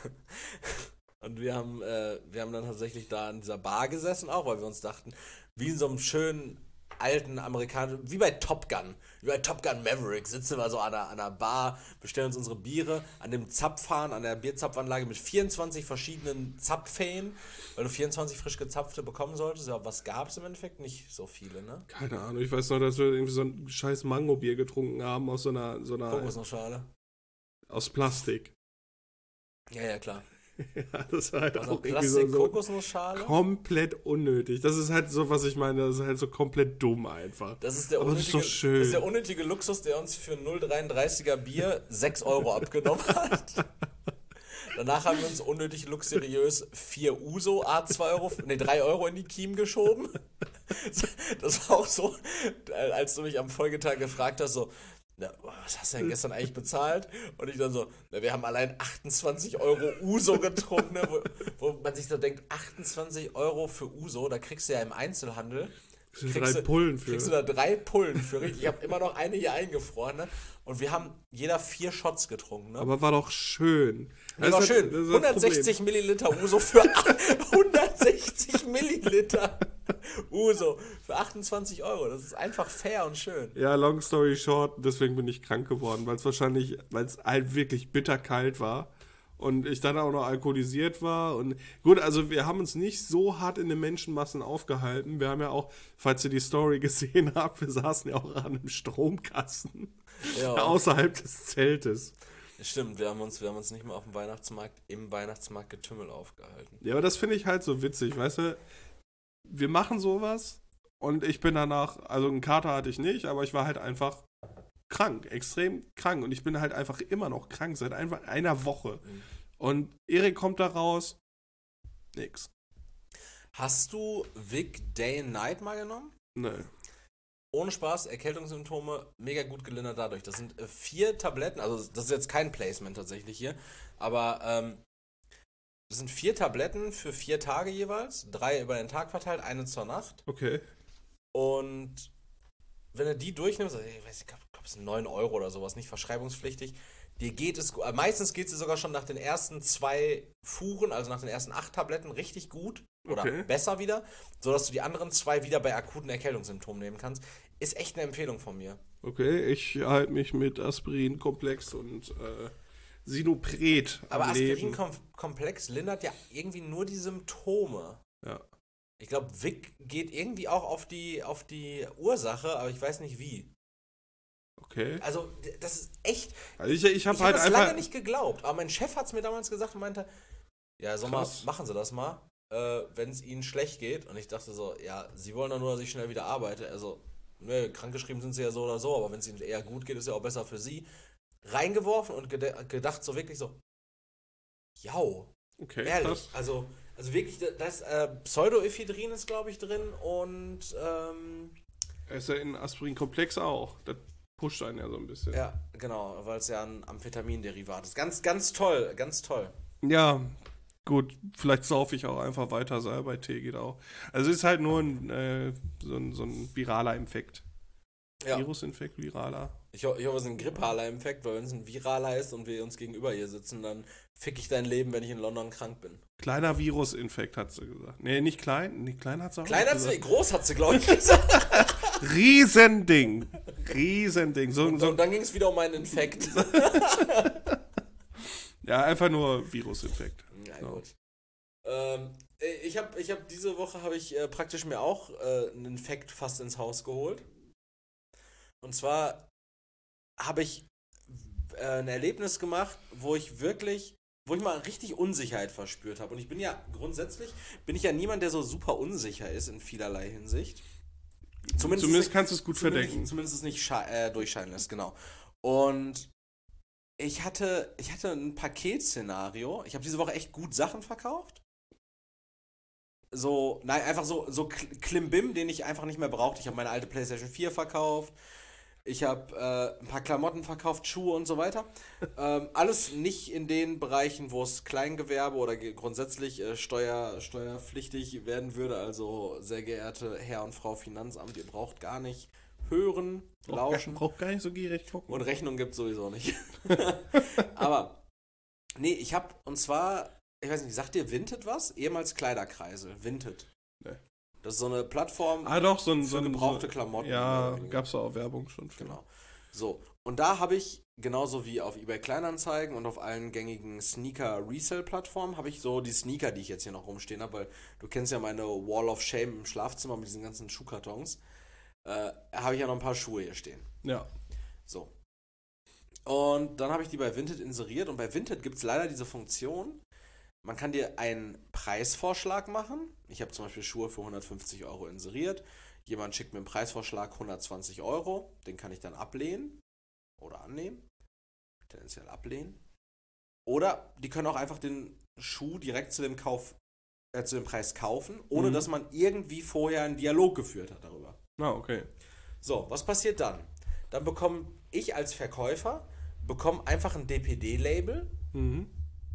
wir haben dann tatsächlich da an dieser Bar gesessen auch, weil wir uns dachten, wie in so einem schönen alten amerikanischen, wie bei Top Gun Maverick, sitzen wir so an einer Bar, bestellen uns unsere Biere an dem Zapfhahn, an der Bierzapfanlage mit 24 verschiedenen Zapfhähnen, weil du 24 frisch gezapfte bekommen solltest. Ja, was gab es im Endeffekt? Nicht so viele, ne? Keine Ahnung, ich weiß noch, dass wir irgendwie so ein scheiß Mango-Bier getrunken haben aus so einer Kokosnussschale. aus Plastik. Ja, klar. Ja, das war halt Also auch irgendwie so Plastik-Kokosnussschale. komplett unnötig. Das ist halt so, was ich meine, das ist halt so komplett dumm einfach. Das ist der Aber das ist unnötige, doch schön. das ist der unnötige Luxus, der uns für 0,33er Bier 6 Euro abgenommen hat. Danach haben wir uns unnötig luxuriös 4 Uso, 3 Euro in die Kiem geschoben. Das war auch so, als du mich am Folgetag gefragt hast, so, na, was hast du denn gestern eigentlich bezahlt? Und ich dann so, na, wir haben allein 28 Euro Uso getrunken, ne? wo man sich so denkt, 28 Euro für Uso, da kriegst du ja im Einzelhandel. Kriegst du da 3 Pullen für. Ich habe immer noch eine hier eingefroren, ne? Und wir haben jeder 4 Shots getrunken, ne? Aber war doch schön. Das war schön. 160 Milliliter Uso für 160 Milliliter Uso für 28 Euro. Das ist einfach fair und schön. Ja, long story short, deswegen bin ich krank geworden, weil es halt wirklich bitterkalt war und ich dann auch noch alkoholisiert war und gut, also wir haben uns nicht so hart in den Menschenmassen aufgehalten. Wir haben ja auch, falls ihr die Story gesehen habt, wir saßen ja auch an einem Stromkasten außerhalb des Zeltes. Stimmt, wir haben uns nicht mal auf dem Weihnachtsmarkt, im Weihnachtsmarkt Getümmel aufgehalten. Ja, aber das finde ich halt so witzig, weißt du, wir machen sowas und ich bin danach, also einen Kater hatte ich nicht, aber ich war halt einfach krank, extrem krank und ich bin halt einfach immer noch krank, seit einfach einer Woche. Und Erik kommt da raus, nix. Hast du Vic Day and Night mal genommen? Nö. Ohne Spaß, Erkältungssymptome mega gut gelindert dadurch. Das sind 4 Tabletten, also das ist jetzt kein Placement tatsächlich hier, aber Das sind 4 Tabletten für 4 Tage jeweils. 3 über den Tag verteilt, eine zur Nacht. Okay. Und wenn du die durchnimmst, also ich weiß nicht, ich glaube, es sind 9 Euro oder sowas, nicht verschreibungspflichtig. Dir geht es, meistens geht es dir sogar schon nach den ersten 2 Fuhren, also nach den ersten 8 Tabletten, richtig gut. Oder Okay. besser wieder, sodass du die anderen 2 wieder bei akuten Erkältungssymptomen nehmen kannst. Ist echt eine Empfehlung von mir. Okay, ich halte mich mit Aspirin-Komplex und Sinopret Aber am Leben. Aspirin-Komplex lindert ja irgendwie nur die Symptome. Ja. Ich glaube, Vic geht irgendwie auch auf die Ursache, aber ich weiß nicht wie. Okay. Also, das ist echt. Also ich Ich habe habe halt das einfach. lange nicht geglaubt, aber mein Chef hat es mir damals gesagt und meinte, ja, sag mal, Krass. machen Sie das mal, wenn es Ihnen schlecht geht. Und ich dachte so, ja, Sie wollen doch nur, dass ich schnell wieder arbeite. Also, ne, krankgeschrieben sind Sie ja so oder so, aber wenn es Ihnen eher gut geht, ist ja auch besser für Sie. Reingeworfen und gedacht so wirklich so, jau, Okay, ehrlich. krass. Also wirklich, das Pseudoephedrin ist, glaube ich, drin und Ist ja in Aspirin-Komplex auch. Das pusht einen ja so ein bisschen. ja, genau, weil es ja ein Amphetaminderivat ist. Ganz, ganz toll, ganz toll. Ja, gut. Vielleicht saufe ich auch einfach weiter Salbei-Tee, geht auch. Also ist halt nur so ein viraler Infekt. Ja. Virusinfekt, viraler. Ich hoffe, es ist ein grippaler Infekt, weil wenn es ein viraler ist und wir uns gegenüber hier sitzen, dann fick ich dein Leben, wenn ich in London krank bin. Kleiner Virusinfekt, hat sie gesagt. Nee, nicht klein. Nicht klein hat sie auch Klein nicht hat sie, gesagt. groß hat sie, glaube ich, gesagt. Riesending. Riesending. Und dann ging es wieder um einen Infekt. Ja, einfach nur Virusinfekt. Ja, Genau. gut. Diese Woche habe ich praktisch mir auch einen Infekt fast ins Haus geholt. Und zwar habe ich ein Erlebnis gemacht, wo ich mal richtig Unsicherheit verspürt habe. Und ich bin ja grundsätzlich, niemand, der so super unsicher ist in vielerlei Hinsicht. Zumindest kannst du es gut verdenken. Zumindest nicht durchscheinen lässt, genau. Und ich hatte ein Paketszenario. Ich habe diese Woche echt gut Sachen verkauft. Einfach so Klimbim, den ich einfach nicht mehr brauchte. Ich habe meine alte PlayStation 4 verkauft. Ich habe ein paar Klamotten verkauft, Schuhe und so weiter. Alles nicht in den Bereichen, wo es Kleingewerbe oder grundsätzlich steuerpflichtig werden würde. Also, sehr geehrte Herr und Frau Finanzamt, ihr braucht gar nicht hören, lauschen. Braucht gar nicht so gierig gucken. Und Rechnung gibt es sowieso nicht. Aber, nee, ich habe, und zwar, ich weiß nicht, sagt dir Vinted was? Ehemals Kleiderkreisel, Vinted. Nee. Das ist so eine Plattform Doch, so für gebrauchte Klamotten. Ja, mehr oder weniger. gab's auch Werbung schon für. Genau. So, und da habe ich, genauso wie auf eBay Kleinanzeigen und auf allen gängigen Sneaker-Resell-Plattformen, habe ich so die Sneaker, die ich jetzt hier noch rumstehen habe, weil du kennst ja meine Wall of Shame im Schlafzimmer mit diesen ganzen Schuhkartons. Habe ich ja noch ein paar Schuhe hier stehen. Ja. So. Und dann habe ich die bei Vinted inseriert und bei Vinted gibt es leider diese Funktion, man kann dir einen Preisvorschlag machen. Ich habe zum Beispiel Schuhe für 150 Euro inseriert. Jemand schickt mir einen Preisvorschlag 120 Euro. Den kann ich dann ablehnen oder annehmen. Tendenziell ablehnen. Oder die können auch einfach den Schuh direkt zu dem Preis kaufen, ohne dass man irgendwie vorher einen Dialog geführt hat darüber. Okay. So, was passiert dann? Dann bekomme ich als Verkäufer einfach ein DPD-Label. Mhm.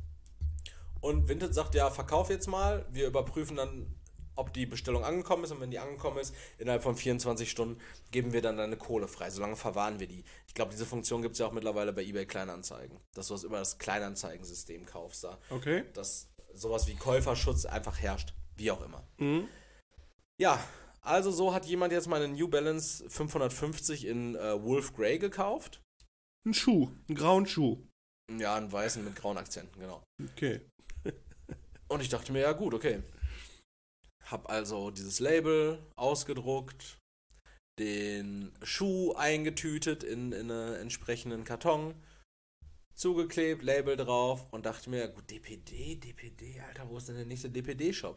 Und Vinted sagt, ja, verkauf jetzt mal. Wir überprüfen dann, ob die Bestellung angekommen ist. Und wenn die angekommen ist, innerhalb von 24 Stunden geben wir dann deine Kohle frei. Solange verwahren wir die. Ich glaube, diese Funktion gibt es ja auch mittlerweile bei eBay Kleinanzeigen. Dass du das über das Kleinanzeigensystem kaufst da. Okay. Dass sowas wie Käuferschutz einfach herrscht. Wie auch immer. Mhm. Ja, also so hat jemand jetzt meine New Balance 550 in Wolf Grey gekauft. Ein Schuh. Einen grauen Schuh. Ja, einen weißen mit grauen Akzenten, genau. Okay. Und ich dachte mir, ja gut, okay. Hab also dieses Label ausgedruckt, den Schuh eingetütet in einen entsprechenden Karton, zugeklebt, Label drauf und dachte mir, gut, DPD, Alter, wo ist denn der nächste DPD-Shop?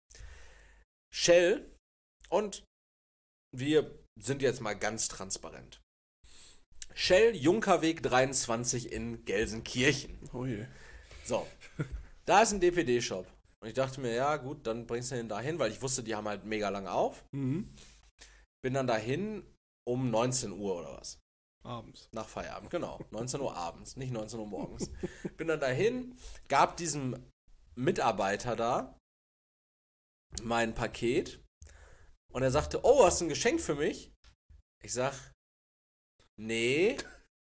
Shell und wir sind jetzt mal ganz transparent. Shell Junkerweg 23 in Gelsenkirchen. Oh je. So, da ist ein DPD-Shop. Und ich dachte mir, ja gut, dann bringst du den da hin, weil ich wusste, die haben halt mega lange auf. Mhm. Bin dann dahin um 19 Uhr oder was. Abends. Nach Feierabend, genau. 19 Uhr abends, nicht 19 Uhr morgens. Bin dann dahin, gab diesem Mitarbeiter da mein Paket und er sagte, oh, hast du ein Geschenk für mich? Ich sag, nee.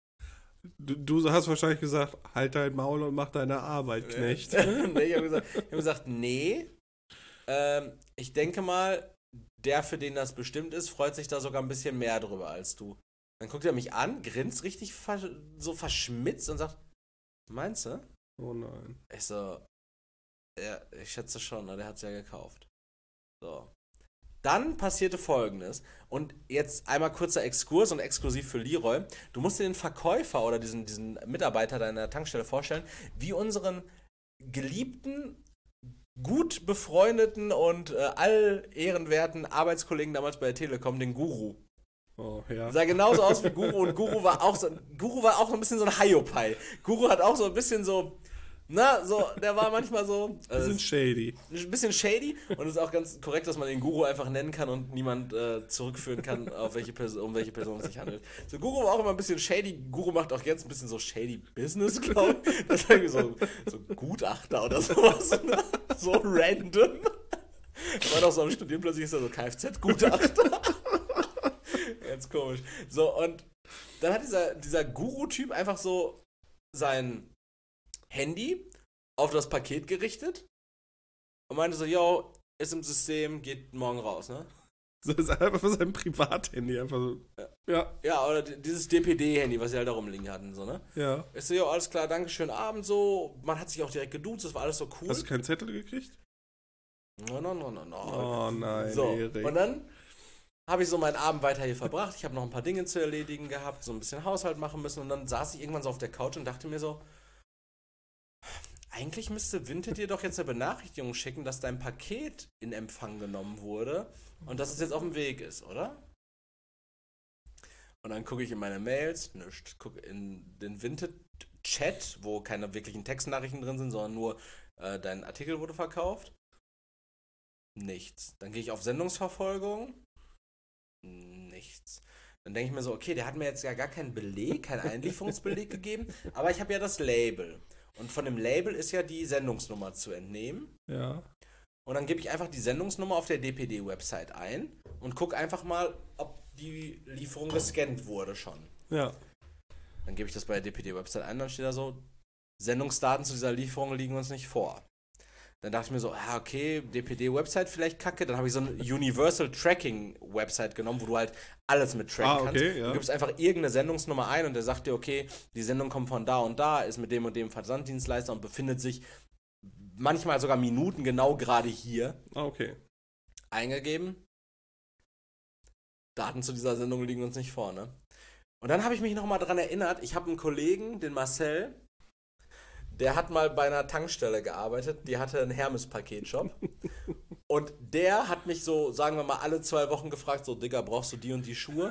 Du hast wahrscheinlich gesagt, halt dein Maul und mach deine Arbeit, Knecht. Nee, ich hab gesagt, nee. Ich denke mal, der, für den das bestimmt ist, freut sich da sogar ein bisschen mehr drüber als du. Dann guckt er mich an, grinst richtig so verschmitzt und sagt, meinst du? Oh nein. Ich so, ja, ich schätze schon, ne, der hat's ja gekauft. So. Dann passierte Folgendes. Und jetzt einmal kurzer Exkurs und exklusiv für Leroy. Du musst dir den Verkäufer oder diesen Mitarbeiter deiner Tankstelle vorstellen, wie unseren geliebten, gut befreundeten und allehrenwerten Arbeitskollegen damals bei der Telekom, den Guru. Oh, ja. Sah genauso aus wie Guru und Guru war auch so ein bisschen so ein Hiopai. Guru hat auch so ein bisschen so, der war manchmal so. Bisschen shady. Ein bisschen shady und es ist auch ganz korrekt, dass man den Guru einfach nennen kann und niemand zurückführen kann, um welche Person es sich handelt. So, Guru war auch immer ein bisschen shady. Guru macht auch jetzt ein bisschen so shady Business, glaube ich. Das ist irgendwie so Gutachter oder sowas. Ne? So random. War doch so am Studieren, plötzlich ist er so Kfz-Gutachter. Ganz komisch. So, und dann hat dieser Guru-Typ einfach so sein Handy auf das Paket gerichtet und meinte so, yo, ist im System, geht morgen raus, ne? So ist einfach für sein Privathandy einfach so. Ja. Ja, oder dieses DPD-Handy, was sie halt da rumliegen hatten, so, ne? Ja. Ich so, yo, alles klar, danke, schönen Abend, so. Man hat sich auch direkt geduzt, das war alles so cool. Hast du keinen Zettel gekriegt? No. Oh nein, so, Erik. und dann habe ich so meinen Abend weiter hier verbracht. Ich habe noch ein paar Dinge zu erledigen gehabt, so ein bisschen Haushalt machen müssen. Und dann saß ich irgendwann so auf der Couch und dachte mir so, eigentlich müsste Vinted dir doch jetzt eine Benachrichtigung schicken, dass dein Paket in Empfang genommen wurde und dass es jetzt auf dem Weg ist, oder? Und dann gucke ich in meine Mails, gucke in den Vinted-Chat, wo keine wirklichen Textnachrichten drin sind, sondern nur dein Artikel wurde verkauft. Nichts. Dann gehe ich auf Sendungsverfolgung. Nichts. Dann denke ich mir so, okay, der hat mir jetzt ja gar keinen Beleg, keinen Einlieferungsbeleg gegeben, aber ich habe ja das Label. Und von dem Label ist ja die Sendungsnummer zu entnehmen. Ja. Und dann gebe ich einfach die Sendungsnummer auf der DPD-Website ein und gucke einfach mal, ob die Lieferung gescannt wurde schon. Ja. Dann gebe ich das bei der DPD-Website ein, dann steht da so, Sendungsdaten zu dieser Lieferung liegen uns nicht vor. Dann dachte ich mir so, okay, DPD-Website vielleicht kacke. Dann habe ich so eine Universal Tracking-Website genommen, wo du halt alles mit tracken kannst. Ja. Du gibst einfach irgendeine Sendungsnummer ein und der sagt dir, okay, die Sendung kommt von da und da, ist mit dem und dem Versanddienstleister und befindet sich manchmal sogar Minuten genau gerade hier. Okay. Eingegeben. Daten zu dieser Sendung liegen uns nicht vor, ne? Und dann habe ich mich nochmal dran erinnert, ich habe einen Kollegen, den Marcel, der hat mal bei einer Tankstelle gearbeitet, die hatte einen Hermes-Paketshop. Und der hat mich so, sagen wir mal, alle 2 Wochen gefragt, so, Digga, brauchst du die und die Schuhe?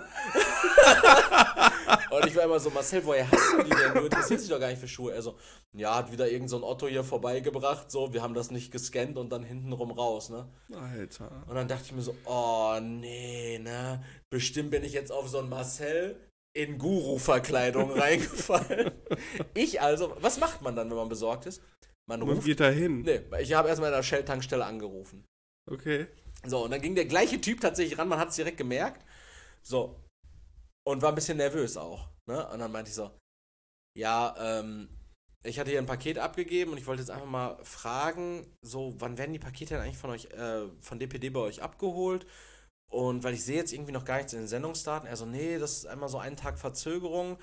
Und ich war immer so, Marcel, woher hast du die denn? Du interessierst dich doch gar nicht für Schuhe. Er so, ja, hat wieder irgend so ein Otto hier vorbeigebracht, so, wir haben das nicht gescannt und dann hintenrum raus, ne? Alter. Und dann dachte ich mir so, oh, nee, ne? Bestimmt bin ich jetzt auf so einen Marcel in Guru-Verkleidung reingefallen. Ich also, was macht man dann, wenn man besorgt ist? Man geht da hin. Nee, ich habe erstmal in der Shell-Tankstelle angerufen. Okay. So, und dann ging der gleiche Typ tatsächlich ran, man hat es direkt gemerkt. So. Und war ein bisschen nervös auch. Ne? Und dann meinte ich so, ja, ich hatte hier ein Paket abgegeben und ich wollte jetzt einfach mal fragen, so, wann werden die Pakete denn eigentlich von euch, von DPD bei euch abgeholt? Und weil ich sehe jetzt irgendwie noch gar nichts in den Sendungsdaten. Er so, nee, das ist einmal so einen Tag Verzögerung.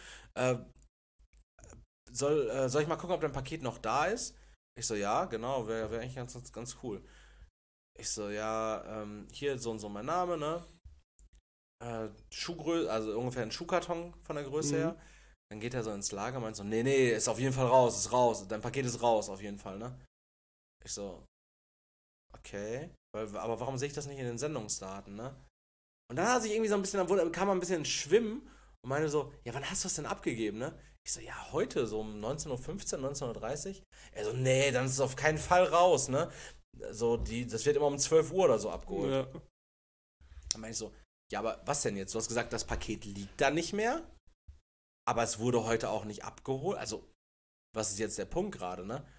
Soll ich mal gucken, ob dein Paket noch da ist? Ich so, ja, genau, wäre eigentlich ganz cool. Ich so, ja, hier so und so mein Name, ne? Schuhgröße, also ungefähr ein Schuhkarton von der Größe her. Dann geht er so ins Lager und meint so, nee, ist auf jeden Fall raus, ist raus. Dein Paket ist raus, auf jeden Fall, ne? Ich so, okay. Aber warum sehe ich das nicht in den Sendungsdaten, ne? Und dann hat sich irgendwie so ein bisschen, kam man ein bisschen ins Schwimmen und meinte so, ja, wann hast du das denn abgegeben, ne? Ich so, ja, heute, so um 19:15 Uhr, 19:30 Uhr. Er so, nee, dann ist es auf keinen Fall raus, ne? So, das wird immer um 12 Uhr oder so abgeholt. Ja. Dann meinte ich so, ja, aber was denn jetzt? Du hast gesagt, das Paket liegt da nicht mehr, aber es wurde heute auch nicht abgeholt. Also, was ist jetzt der Punkt gerade, ne?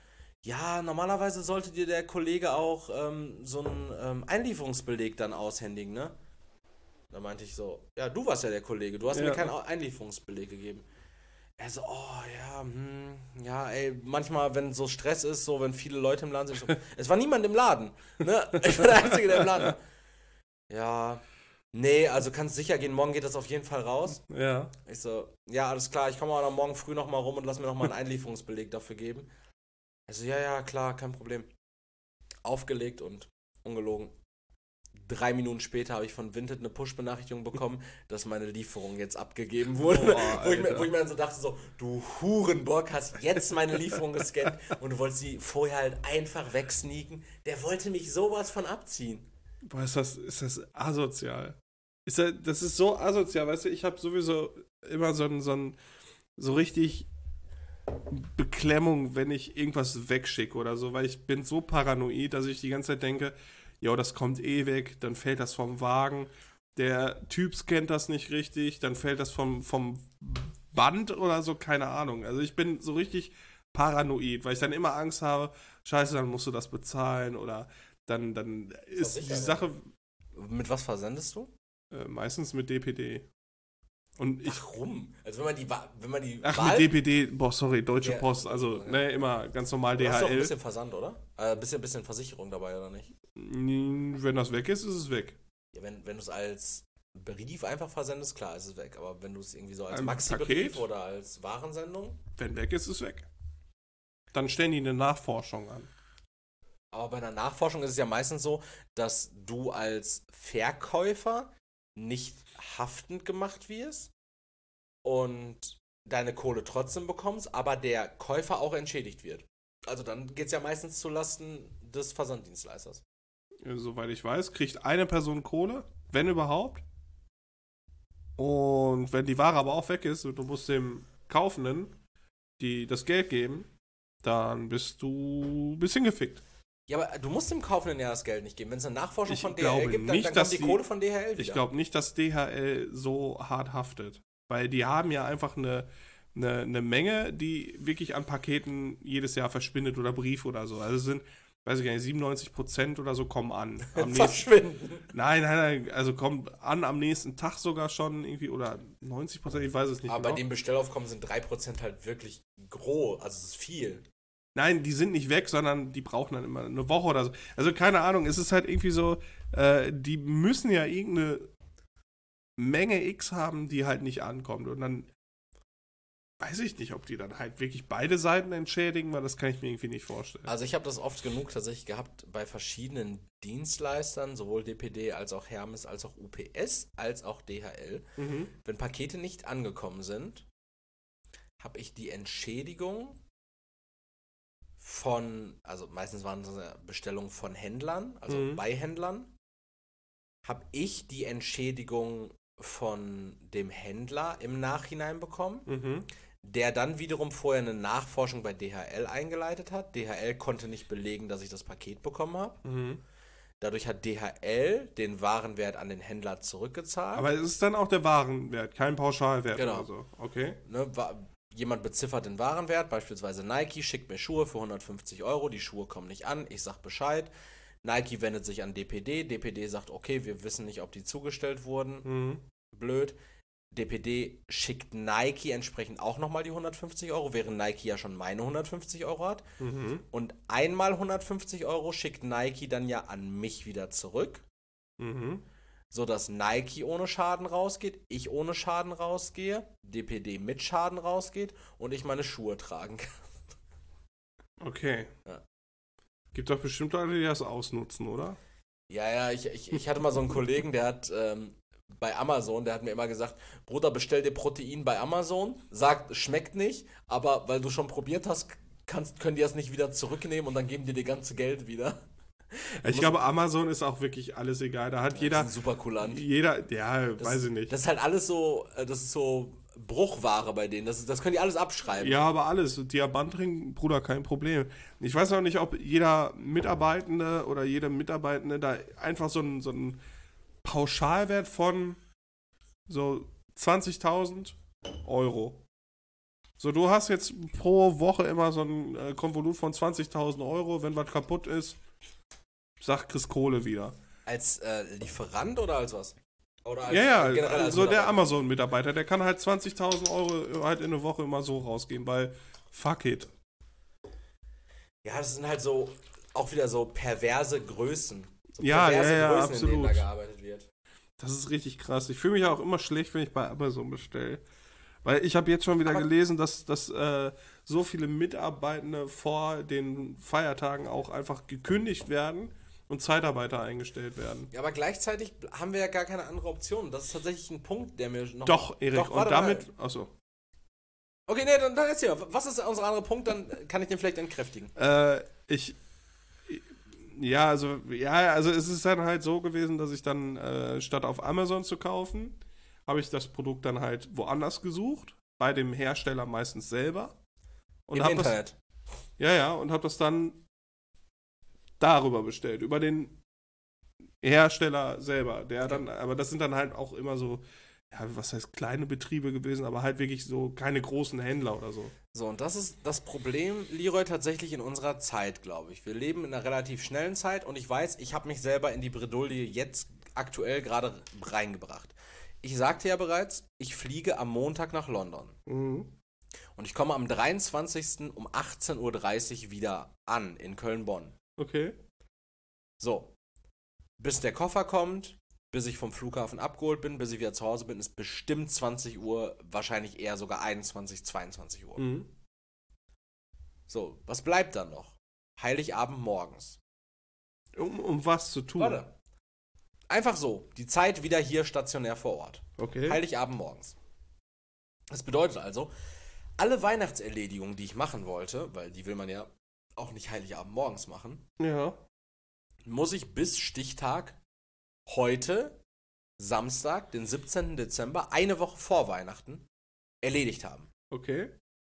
Ja, normalerweise sollte dir der Kollege auch so einen Einlieferungsbeleg dann aushändigen, ne? Da meinte ich so, ja, du warst ja der Kollege, du hast mir keinen Ja. Einlieferungsbeleg gegeben. Er so, oh ja, ja, ey, manchmal, wenn so Stress ist, so, wenn viele Leute im Laden sind, so, es war niemand im Laden, ne? Ich war der Einzige, der im Laden war. Ja, nee, also kannst sicher gehen, morgen geht das auf jeden Fall raus. Ja. Ich so, ja, alles klar, ich komme auch noch morgen früh nochmal rum und lass mir nochmal einen Einlieferungsbeleg dafür geben. Er so, ja, ja, klar, kein Problem. Aufgelegt und ungelogen. 3 Minuten später habe ich von Vinted eine Push-Benachrichtigung bekommen, dass meine Lieferung jetzt abgegeben wurde. Boah, Wo ich mir dann so dachte, so, du Hurenbock, hast jetzt meine Lieferung gescannt und du wolltest sie vorher halt einfach wegsneaken. Der wollte mich sowas von abziehen. Boah, ist das asozial. Das ist so asozial, weißt du, ich habe sowieso immer so richtig Beklemmung, wenn ich irgendwas wegschicke oder so, weil ich bin so paranoid, dass ich die ganze Zeit denke, ja, das kommt eh weg, dann fällt das vom Wagen, der Typ scannt das nicht richtig, dann fällt das vom Band oder so, keine Ahnung. Also ich bin so richtig paranoid, weil ich dann immer Angst habe, scheiße, dann musst du das bezahlen oder dann ist die Sache Mit was versendest du? meistens mit DPD. Und ich. Warum? Also wenn man die Ach, Wahl... mit DPD, boah, sorry, Deutsche Ja, Post, also, ja. ne, immer ganz normal Du hast doch ein DHL. bisschen Versand, oder? Bisschen Versicherung dabei, oder nicht? Wenn das weg ist, ist es weg. Ja, wenn du es als Brief einfach versendest, klar, ist es weg. Aber wenn du es irgendwie so als Ein Maxi-Brief Paket? oder als Warensendung... Wenn weg ist, ist es weg. Dann stellen die eine Nachforschung an. Aber bei einer Nachforschung ist es ja meistens so, dass du als Verkäufer nicht haftend gemacht wirst und deine Kohle trotzdem bekommst, aber der Käufer auch entschädigt wird. Also dann geht es ja meistens zulasten des Versanddienstleisters. Soweit ich weiß, kriegt eine Person Kohle, wenn überhaupt. Und wenn die Ware aber auch weg ist und du musst dem Kaufenden das Geld geben, dann bist du ein bisschen gefickt. Ja, aber du musst dem Kaufenden ja das Geld nicht geben. Wenn es eine Nachforschung Ich von glaube DHL gibt, dann nicht, kommt dass die die- Kohle von DHL wieder. Ich glaube nicht, dass DHL so hart haftet. Weil die haben ja einfach eine Menge, die wirklich an Paketen jedes Jahr verschwindet oder Briefe oder so. Also es sind, weiß ich gar nicht, 97% oder so kommen an. Verschwinden. Nein, also kommt an am nächsten Tag sogar schon irgendwie oder 90%, ich weiß es nicht Aber genau. bei dem Bestellaufkommen sind 3% halt wirklich groß. Also es ist viel. Nein, die sind nicht weg, sondern die brauchen dann immer eine Woche oder so. Also keine Ahnung, es ist halt irgendwie so, die müssen ja irgendeine Menge X haben, die halt nicht ankommt. Und dann weiß ich nicht, ob die dann halt wirklich beide Seiten entschädigen, weil das kann ich mir irgendwie nicht vorstellen. Also ich habe das oft genug tatsächlich gehabt bei verschiedenen Dienstleistern, sowohl DPD als auch Hermes, als auch UPS, als auch DHL. Mhm. Wenn Pakete nicht angekommen sind, habe ich die Entschädigung also meistens waren das Bestellungen von Händlern, also bei Händlern, habe ich die Entschädigung von dem Händler im Nachhinein bekommen, der dann wiederum vorher eine Nachforschung bei DHL eingeleitet hat. DHL konnte nicht belegen, dass ich das Paket bekommen habe. Dadurch hat DHL den Warenwert an den Händler zurückgezahlt. Aber es ist dann auch der Warenwert, kein Pauschalwert Genau. oder so. Okay. Ne, jemand beziffert den Warenwert, beispielsweise Nike schickt mir Schuhe für 150 Euro, die Schuhe kommen nicht an, ich sag Bescheid. Nike wendet sich an DPD, DPD sagt, okay, wir wissen nicht, ob die zugestellt wurden. Blöd. DPD schickt Nike entsprechend auch nochmal die 150 Euro, während Nike ja schon meine 150 Euro hat. Und einmal 150 Euro schickt Nike dann ja an mich wieder zurück, sodass Nike ohne Schaden rausgeht, ich ohne Schaden rausgehe, DPD mit Schaden rausgeht und ich meine Schuhe tragen kann. Okay. Ja. Gibt doch bestimmt Leute, die das ausnutzen, oder? Ja, ich hatte mal so einen Kollegen, der hat bei Amazon, der hat mir immer gesagt, Bruder, bestell dir Protein bei Amazon, sagt, schmeckt nicht, aber weil du schon probiert hast, können die das nicht wieder zurücknehmen und dann geben die dir ganze Geld wieder. Ich glaube, Amazon ist auch wirklich alles egal. Da hat jeder. Das ist super kulant. Weiß ich nicht. Das ist halt alles so, das ist so Bruchware bei denen. Das können die alles abschreiben. Ja, aber alles. Diamantring, Bruder, kein Problem. Ich weiß auch nicht, ob jeder Mitarbeitende oder jede Mitarbeitende da einfach so einen Pauschalwert von so 20.000 Euro So, du hast jetzt pro Woche immer so ein Konvolut von 20.000 Euro. Wenn was kaputt ist, sag Chris Kohle wieder. Als Lieferant oder als was? Oder als, Ja, als so der Mitarbeiter? Amazon-Mitarbeiter, der kann halt 20.000 Euro halt in der Woche immer so rausgehen, weil fuck it. Ja, das sind halt so, auch wieder so perverse Größen. So Ja, perverse ja, Größen, in denen da absolut. gearbeitet wird. Das ist richtig krass. Ich fühle mich auch immer schlecht, wenn ich bei Amazon bestelle. Weil ich habe jetzt schon wieder Aber- gelesen, dass so viele Mitarbeitende vor den Feiertagen auch einfach gekündigt werden und Zeitarbeiter eingestellt werden. Ja, aber gleichzeitig haben wir ja gar keine andere Option. Das ist tatsächlich ein Punkt, der mir noch... Doch, Erik, und warte damit. mal. Achso. Okay, nee, dann erzähl mal. Was ist unser anderer Punkt? Dann kann ich den vielleicht entkräftigen. Ich. Ja, also es ist dann halt so gewesen, dass ich dann statt auf Amazon zu kaufen, habe ich das Produkt dann halt woanders gesucht, bei dem Hersteller meistens selber. Und Im habe das, Internet. und habe das dann darüber bestellt, über den Hersteller selber, der dann, aber das sind dann halt auch immer so, ja, was heißt kleine Betriebe gewesen, aber halt wirklich so keine großen Händler oder so. So, und das ist das Problem, Leroy, tatsächlich in unserer Zeit, glaube ich. Wir leben in einer relativ schnellen Zeit und ich weiß, ich habe mich selber in die Bredouille jetzt aktuell gerade reingebracht. Ich sagte ja bereits, ich fliege am Montag nach London. Mhm. Und ich komme am 23. um 18:30 Uhr wieder an in Köln-Bonn. Okay. So, bis der Koffer kommt, bis ich vom Flughafen abgeholt bin, bis ich wieder zu Hause bin, ist bestimmt 20 Uhr, wahrscheinlich eher sogar 21, 22 Uhr. Mhm. So, was bleibt dann noch? Heiligabend morgens. Um was zu tun. Warte. Einfach so, die Zeit wieder hier stationär vor Ort. Okay. Heiligabend morgens. Das bedeutet also, alle Weihnachtserledigungen, die ich machen wollte, weil die will man ja auch nicht Heiligabend morgens machen, Ja. muss ich bis Stichtag heute, Samstag, den 17. Dezember, eine Woche vor Weihnachten, erledigt haben. Okay.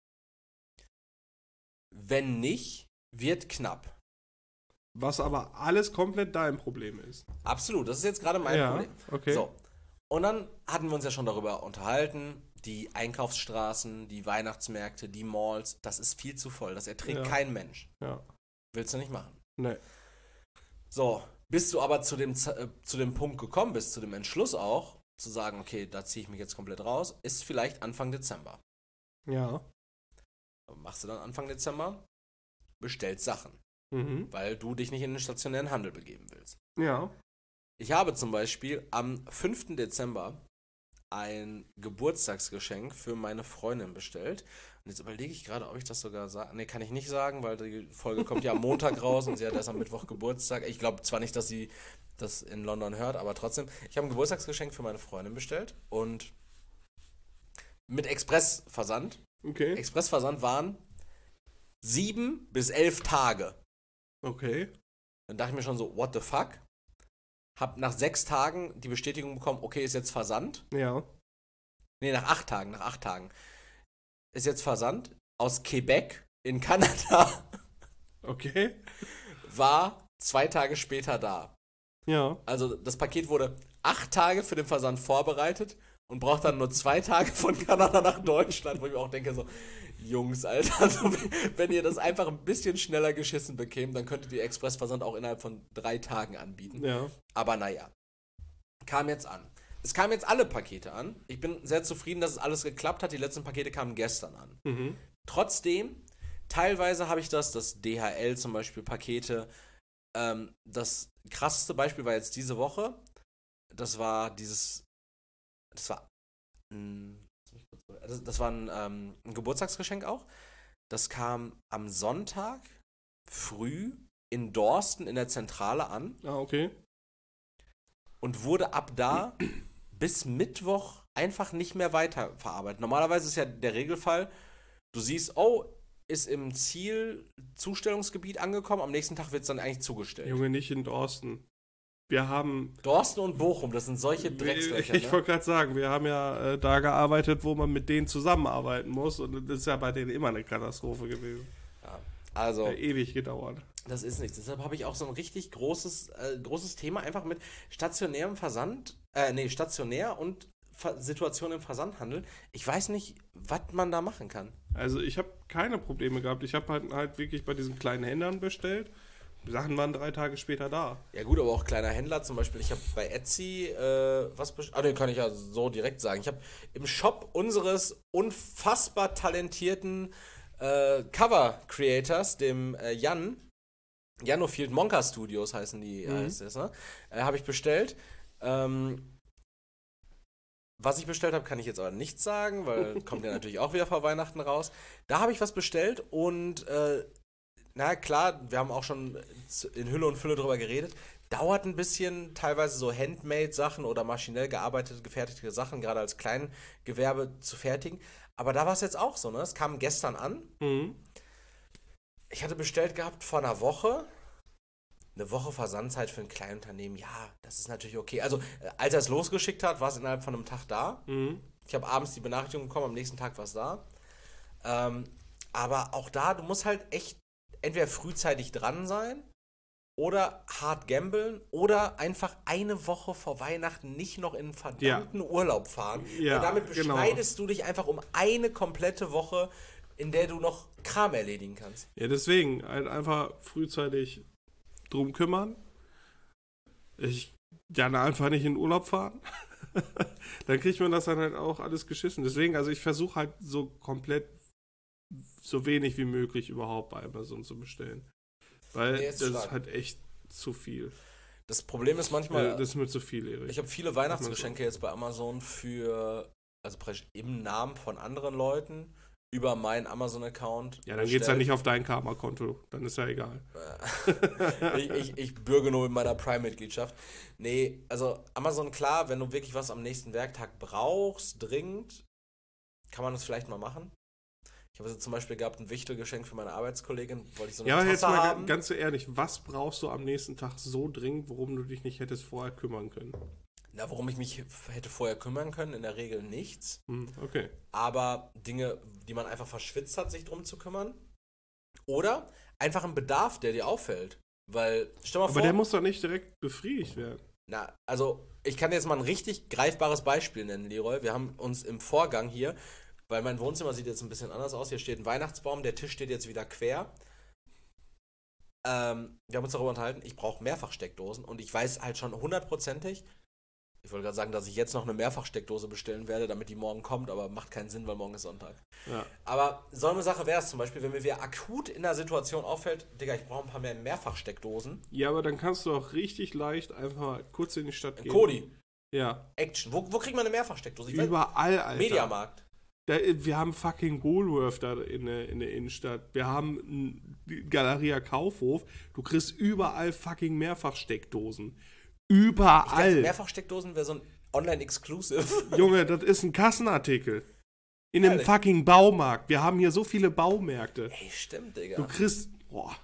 Wenn nicht, wird knapp. Was aber alles komplett dein Problem ist. Absolut, das ist jetzt gerade mein Problem. Okay. So. Und dann hatten wir uns ja schon darüber unterhalten, die Einkaufsstraßen, die Weihnachtsmärkte, die Malls, das ist viel zu voll. Das erträgt Ja. kein Mensch. Ja. Willst du nicht machen. Nee. So, bis du aber zu dem Punkt gekommen bist, zu dem Entschluss auch, zu sagen, okay, da ziehe ich mich jetzt komplett raus, ist vielleicht Anfang Dezember. Ja. Machst du dann Anfang Dezember, bestellst Sachen, Mhm. weil du dich nicht in den stationären Handel begeben willst. Ja. Ich habe zum Beispiel am 5. Dezember ein Geburtstagsgeschenk für meine Freundin bestellt. Und jetzt überlege ich gerade, ob ich das sogar sage. Nee, kann ich nicht sagen, weil die Folge kommt ja am Montag raus und sie hat erst am Mittwoch Geburtstag. Ich glaube zwar nicht, dass sie das in London hört, aber trotzdem. Ich habe ein Geburtstagsgeschenk für meine Freundin bestellt und mit Expressversand. Okay. Expressversand waren 7 bis 11 Tage. Okay. Dann dachte ich mir schon so, what the fuck? Hab nach 6 Tagen die Bestätigung bekommen, okay, ist jetzt Versand. Ja. Nee, nach 8 Tagen. Ist jetzt Versand aus Quebec in Kanada. Okay. War 2 Tage später da. Ja. Also das Paket wurde 8 Tage für den Versand vorbereitet und braucht dann nur 2 Tage von Kanada nach Deutschland, wo ich mir auch denke so, Jungs, Alter, also wenn ihr das einfach ein bisschen schneller geschissen bekämt, dann könntet ihr Expressversand auch innerhalb von 3 Tagen anbieten. Ja. Aber naja, kam jetzt an. Es kamen jetzt alle Pakete an. Ich bin sehr zufrieden, dass es alles geklappt hat. Die letzten Pakete kamen gestern an. Mhm. Trotzdem, teilweise habe ich das DHL zum Beispiel Pakete. Das krasseste Beispiel war jetzt diese Woche. Das war ein Geburtstagsgeschenk auch. Das kam am Sonntag früh in Dorsten in der Zentrale an Ah, okay. und wurde ab da bis Mittwoch einfach nicht mehr weiterverarbeitet. Normalerweise ist ja der Regelfall, du siehst, oh, ist im Zielzustellungsgebiet angekommen, am nächsten Tag wird es dann eigentlich zugestellt. Junge, nicht in Dorsten. Wir haben. Dorsten und Bochum, das sind solche Dreckslöcher. Ich Ne? wollte gerade sagen, wir haben ja da gearbeitet, wo man mit denen zusammenarbeiten muss. Und das ist ja bei denen immer eine Katastrophe gewesen. Ja, also, Ewig gedauert. das ist nichts. Deshalb habe ich auch so ein richtig großes Thema einfach mit stationärem Versand, stationär und Situation im Versandhandel. Ich weiß nicht, was man da machen kann. Also ich habe keine Probleme gehabt. Ich habe halt wirklich bei diesen kleinen Händlern bestellt. Die Sachen waren 3 Tage später da. Ja gut, aber auch kleiner Händler, zum Beispiel, ich habe bei Etsy was bestellt. Den kann ich ja so direkt sagen. Ich habe im Shop unseres unfassbar talentierten Cover-Creators, dem Janofield Monka Studios heißen die, heißt es, ne? Habe ich bestellt. Was ich bestellt habe, kann ich jetzt aber nicht sagen, weil kommt ja natürlich auch wieder vor Weihnachten raus. Da habe ich was bestellt und na klar, wir haben auch schon in Hülle und Fülle drüber geredet. Dauert ein bisschen, teilweise so Handmade-Sachen oder maschinell gearbeitete, gefertigte Sachen, gerade als Kleingewerbe zu fertigen. Aber da war es jetzt auch so, ne? Es kam gestern an. Ich hatte bestellt gehabt vor einer Woche. Eine Woche Versandzeit für ein Kleinunternehmen, ja, das ist natürlich okay. Also, als er es losgeschickt hat, war es innerhalb von einem Tag da. Ich habe abends die Benachrichtigung bekommen, am nächsten Tag war es da. Aber auch da, du musst halt echt entweder frühzeitig dran sein oder hart gambeln oder einfach eine Woche vor Weihnachten nicht noch in einen verdammten Urlaub fahren. Ja, damit beschneidest du dich einfach um eine komplette Woche, in der du noch Kram erledigen kannst. Ja, deswegen halt einfach frühzeitig drum kümmern. Ich gerne einfach nicht in den Urlaub fahren. Dann kriegt man das dann halt auch alles geschissen. Deswegen, also ich versuche halt so komplett so wenig wie möglich überhaupt bei Amazon zu bestellen. Weil das ist halt echt zu viel. Das Problem ist manchmal... das ist mir zu viel, Erik. Ich habe viele Weihnachtsgeschenke jetzt bei Amazon also im Namen von anderen Leuten über meinen Amazon-Account. Ja, dann geht's ja nicht auf dein Karma-Konto. Dann ist ja egal. ich bürge nur mit meiner Prime-Mitgliedschaft. Nee, also Amazon, klar, wenn du wirklich was am nächsten Werktag brauchst, dringend, kann man das vielleicht mal machen. Ich habe jetzt zum Beispiel gehabt, ein Wichtelgeschenk für meine Arbeitskollegin, wollte ich so eine Tasse Tasse haben. Ja, jetzt mal ganz so ehrlich, was brauchst du am nächsten Tag so dringend, worum du dich nicht hättest vorher kümmern können? Na, worum ich mich hätte vorher kümmern können, in der Regel nichts. Okay. Aber Dinge, die man einfach verschwitzt hat, sich drum zu kümmern. Oder einfach ein Bedarf, der dir auffällt. Weil, stell mal vor... Aber der muss doch nicht direkt befriedigt werden. Na, also, ich kann dir jetzt mal ein richtig greifbares Beispiel nennen, Leroy. Wir haben uns im Vorgang hier, weil mein Wohnzimmer sieht jetzt ein bisschen anders aus. Hier steht ein Weihnachtsbaum, der Tisch steht jetzt wieder quer. Wir haben uns darüber unterhalten, ich brauche Mehrfachsteckdosen und ich weiß halt schon hundertprozentig, ich wollte gerade sagen, dass ich jetzt noch eine Mehrfachsteckdose bestellen werde, damit die morgen kommt, aber macht keinen Sinn, weil morgen ist Sonntag. Ja. Aber so eine Sache wäre es zum Beispiel, wenn mir wieder akut in der Situation auffällt, Digga, ich brauche ein paar mehr Mehrfachsteckdosen. Ja, aber dann kannst du auch richtig leicht einfach mal kurz in die Stadt gehen. Kodi. Ja. Action. Wo kriegt man eine Mehrfachsteckdose? Überall, Alter. Mediamarkt. Wir haben fucking Woolworth da in der Innenstadt. Wir haben Galeria Kaufhof. Du kriegst überall fucking Mehrfachsteckdosen. Überall. Ich dachte, Mehrfachsteckdosen wäre so ein Online-Exclusive. Junge, das ist ein Kassenartikel. In einem fucking Baumarkt. Wir haben hier so viele Baumärkte. Ey, stimmt, Digga. Du kriegst... Boah.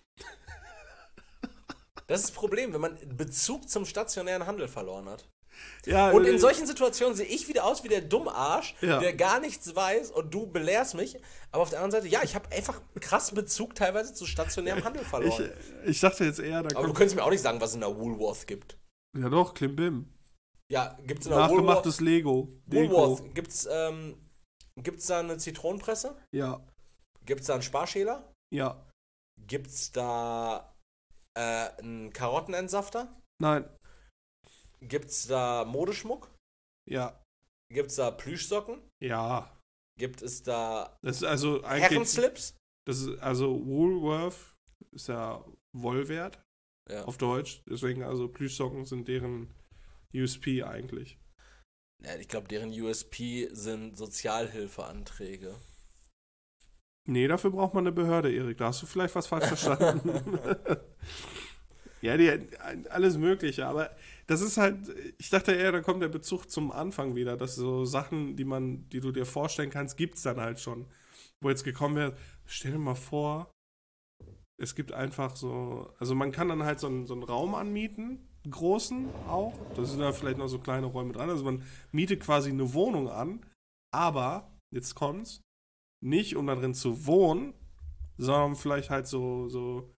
Das ist das Problem, wenn man Bezug zum stationären Handel verloren hat. Ja, und in solchen Situationen sehe ich wieder aus wie der Dummarsch, ja, der gar nichts weiß und du belehrst mich. Aber auf der anderen Seite, ja, ich habe einfach krassen Bezug teilweise zu stationärem Handel verloren. Ich dachte jetzt eher... Aber du könntest mir auch nicht sagen, was es in der Woolworth gibt. Ja doch, Klimbim. Ja, gibt's in der Nachgemachtes Lego. Woolworth, gibt's da eine Zitronenpresse? Ja. Gibt's da einen Sparschäler? Ja. Gibt's da einen Karottenentsafter? Nein. Gibt's da Modeschmuck? Ja. Gibt's da Plüschsocken? Ja. Gibt es da das ist also Herrenslips? Das ist also Woolworth ist ja Wollwert auf Deutsch. Deswegen also Plüschsocken sind deren USP eigentlich. Ja, ich glaube, deren USP sind Sozialhilfeanträge. Nee, dafür braucht man eine Behörde, Erik. Da hast du vielleicht was falsch verstanden. Ja, alles Mögliche, aber das ist halt, ich dachte eher, da kommt der Bezug zum Anfang wieder, dass so Sachen, die du dir vorstellen kannst, gibt's dann halt schon. Wo jetzt gekommen wäre, stell dir mal vor, es gibt einfach so, also man kann dann halt so einen Raum anmieten, einen großen auch, da sind da vielleicht noch so kleine Räume dran, also man mietet quasi eine Wohnung an, aber, jetzt kommt's, nicht um da drin zu wohnen, sondern vielleicht halt so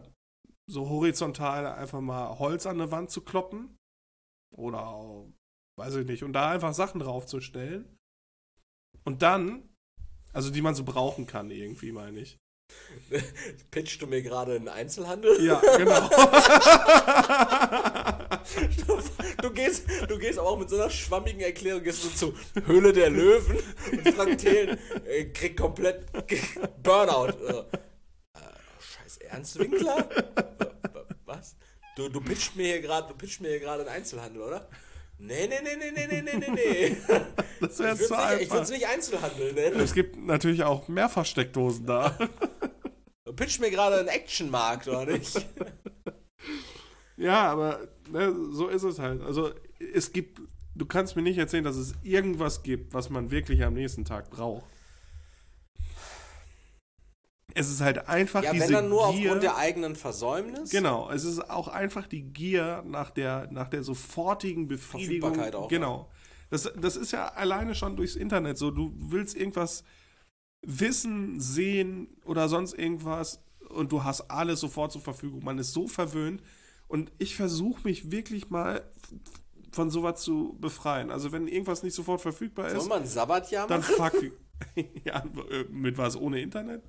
horizontal einfach mal Holz an eine Wand zu kloppen oder auch weiß ich nicht, und da einfach Sachen draufzustellen und dann, also die man so brauchen kann irgendwie, meine ich. Pitchst du mir gerade einen Einzelhandel? Ja, genau. Du gehst aber auch mit so einer schwammigen Erklärung gehst du zu Höhle der Löwen und Frank Thelen kriegt komplett Burnout. Scheiß Ernstwinkler? Was? Du pitchst mir hier gerade einen Einzelhandel, oder? Nee. Das wäre zu einfach. Ich würde es nicht Einzelhandel nennen. Es gibt natürlich auch Mehrfachsteckdosen da. Du pitchst mir gerade einen Actionmarkt, oder nicht? Ja, aber ne, so ist es halt. Also du kannst mir nicht erzählen, dass es irgendwas gibt, was man wirklich am nächsten Tag braucht. Es ist halt einfach ja, diese wenn dann nur Gier, aufgrund der eigenen Versäumnis. Genau, es ist auch einfach die Gier nach der sofortigen Befriedigung. Verfügbarkeit auch. Genau. Das ist ja alleine schon durchs Internet so. Du willst irgendwas wissen, sehen oder sonst irgendwas und du hast alles sofort zur Verfügung. Man ist so verwöhnt und ich versuche mich wirklich mal von sowas zu befreien. Also wenn irgendwas nicht sofort verfügbar ist, Soll man ein Sabbatjahr dann machen? fuck. Ja, mit was? Ohne Internet?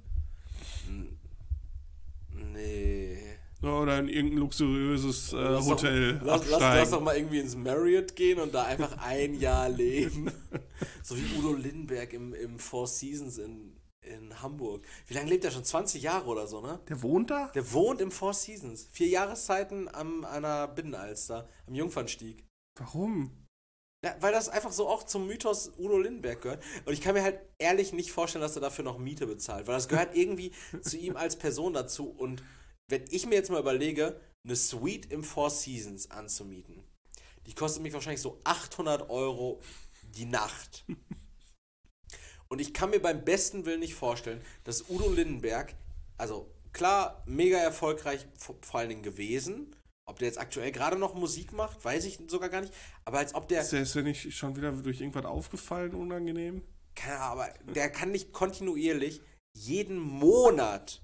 Nee. Oder in irgendein luxuriöses Hotel Lass absteigen. doch mal irgendwie ins Marriott gehen und da einfach ein Jahr leben. So wie Udo Lindenberg im Four Seasons in Hamburg. Wie lange lebt er schon? 20 Jahre oder so, ne? Der wohnt da? Der wohnt im Four Seasons. 4 Jahreszeiten an einer Binnenalster, am Jungfernstieg. Warum? Ja, weil das einfach so auch zum Mythos Udo Lindenberg gehört. Und ich kann mir halt ehrlich nicht vorstellen, dass er dafür noch Miete bezahlt. Weil das gehört irgendwie zu ihm als Person dazu. Und wenn ich mir jetzt mal überlege, eine Suite im Four Seasons anzumieten, die kostet mich wahrscheinlich so 800 Euro die Nacht. Und ich kann mir beim besten Willen nicht vorstellen, dass Udo Lindenberg, also klar, mega erfolgreich vor allen Dingen gewesen. Ob der jetzt aktuell gerade noch Musik macht, weiß ich sogar gar nicht. Aber als ob der... Ist der nicht schon wieder durch irgendwas aufgefallen, unangenehm? Keine Ahnung, aber der kann nicht kontinuierlich jeden Monat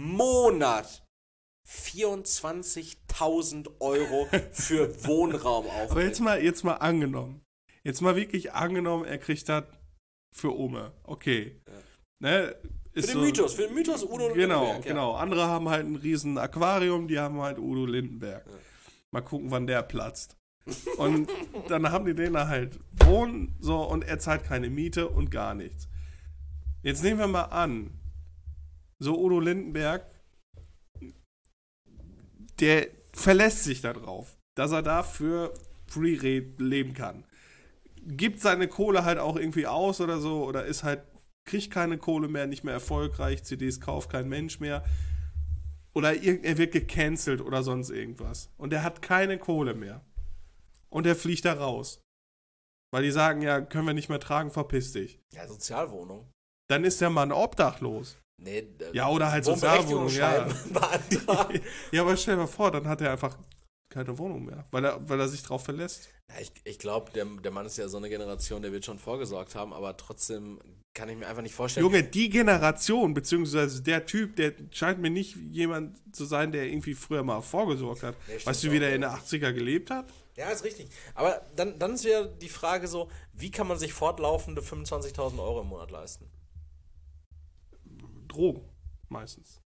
24.000 Euro für Wohnraum aufbringen. Aber jetzt mal angenommen. Jetzt mal wirklich angenommen, er kriegt das für Ome. Okay. Ja. Ne? Für Ist den Mythos Udo Lindenberg. Genau. Andere haben halt ein riesen Aquarium, die haben halt Udo Lindenberg. Ja. Mal gucken, wann der platzt. Und dann haben die den da halt wohnen, so, und er zahlt keine Miete und gar nichts. Jetzt nehmen wir mal an, so Udo Lindenberg, der verlässt sich da drauf, dass er dafür free leben kann. Gibt seine Kohle halt auch irgendwie aus oder so, oder ist halt, kriegt keine Kohle mehr, nicht mehr erfolgreich, CDs kauft kein Mensch mehr. Oder er wird gecancelt oder sonst irgendwas. Und er hat keine Kohle mehr. Und er fliegt da raus. Weil die sagen, ja, können wir nicht mehr tragen, verpiss dich. Ja, Sozialwohnung. Dann ist der Mann obdachlos. Nee, ja, oder halt Sozialwohnung, ja. Beantragen. Ja, aber stell dir mal vor, dann hat er einfach keine Wohnung mehr, weil er sich drauf verlässt. Ja, ich glaube, der Mann ist ja so eine Generation, der wird schon vorgesorgt haben, aber trotzdem kann ich mir einfach nicht vorstellen. Junge, die Generation, beziehungsweise der Typ, der scheint mir nicht jemand zu sein, der irgendwie früher mal vorgesorgt hat. Nee, weißt du, wie der in den 80er gelebt hat? Ja, ist richtig. Aber dann ist wieder die Frage so, wie kann man sich fortlaufende 25.000 Euro im Monat leisten? Drogen, meistens.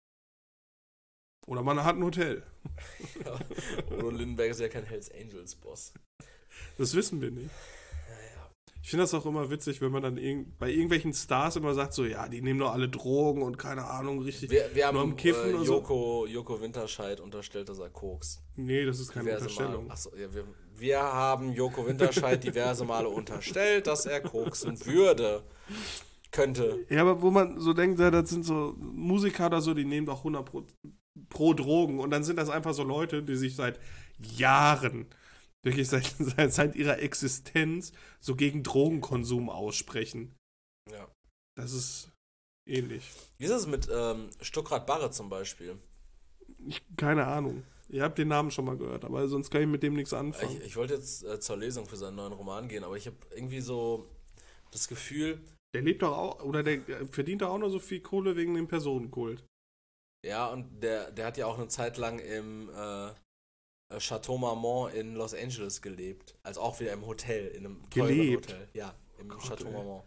Oder man hat ein Hotel. Ja, Udo Lindenberg ist ja kein Hells Angels Boss. Das wissen wir nicht. Naja. Ich finde das auch immer witzig, wenn man dann bei irgendwelchen Stars immer sagt, so, ja, die nehmen doch alle Drogen und keine Ahnung, richtig. Wir haben nur am Kiffen und Joko Winterscheid unterstellt, dass er kokst. Nee, das ist keine Diverse Unterstellung. Mal. Achso, ja, wir haben Joko Winterscheid diverse Male unterstellt, dass er koksen würde. Könnte. Ja, aber wo man so denkt, ja, das sind so Musiker oder so, die nehmen doch 100 pro Drogen. Und dann sind das einfach so Leute, die sich seit Jahren, wirklich seit ihrer Existenz, so gegen Drogenkonsum aussprechen. Ja. Das ist ähnlich. Wie ist es mit Stuckrad Barre zum Beispiel? Keine Ahnung. Ihr habt den Namen schon mal gehört, aber sonst kann ich mit dem nichts anfangen. Ich wollte jetzt zur Lesung für seinen neuen Roman gehen, aber ich habe irgendwie so das Gefühl... Der lebt doch auch, oder der verdient doch auch nur so viel Kohle wegen dem Personenkult. Ja, und der hat ja auch eine Zeit lang Chateau Marmont in Los Angeles gelebt. Also auch wieder im Hotel, in einem teuren Gelebt? Hotel. Ja, im Gott, Chateau ey. Marmont.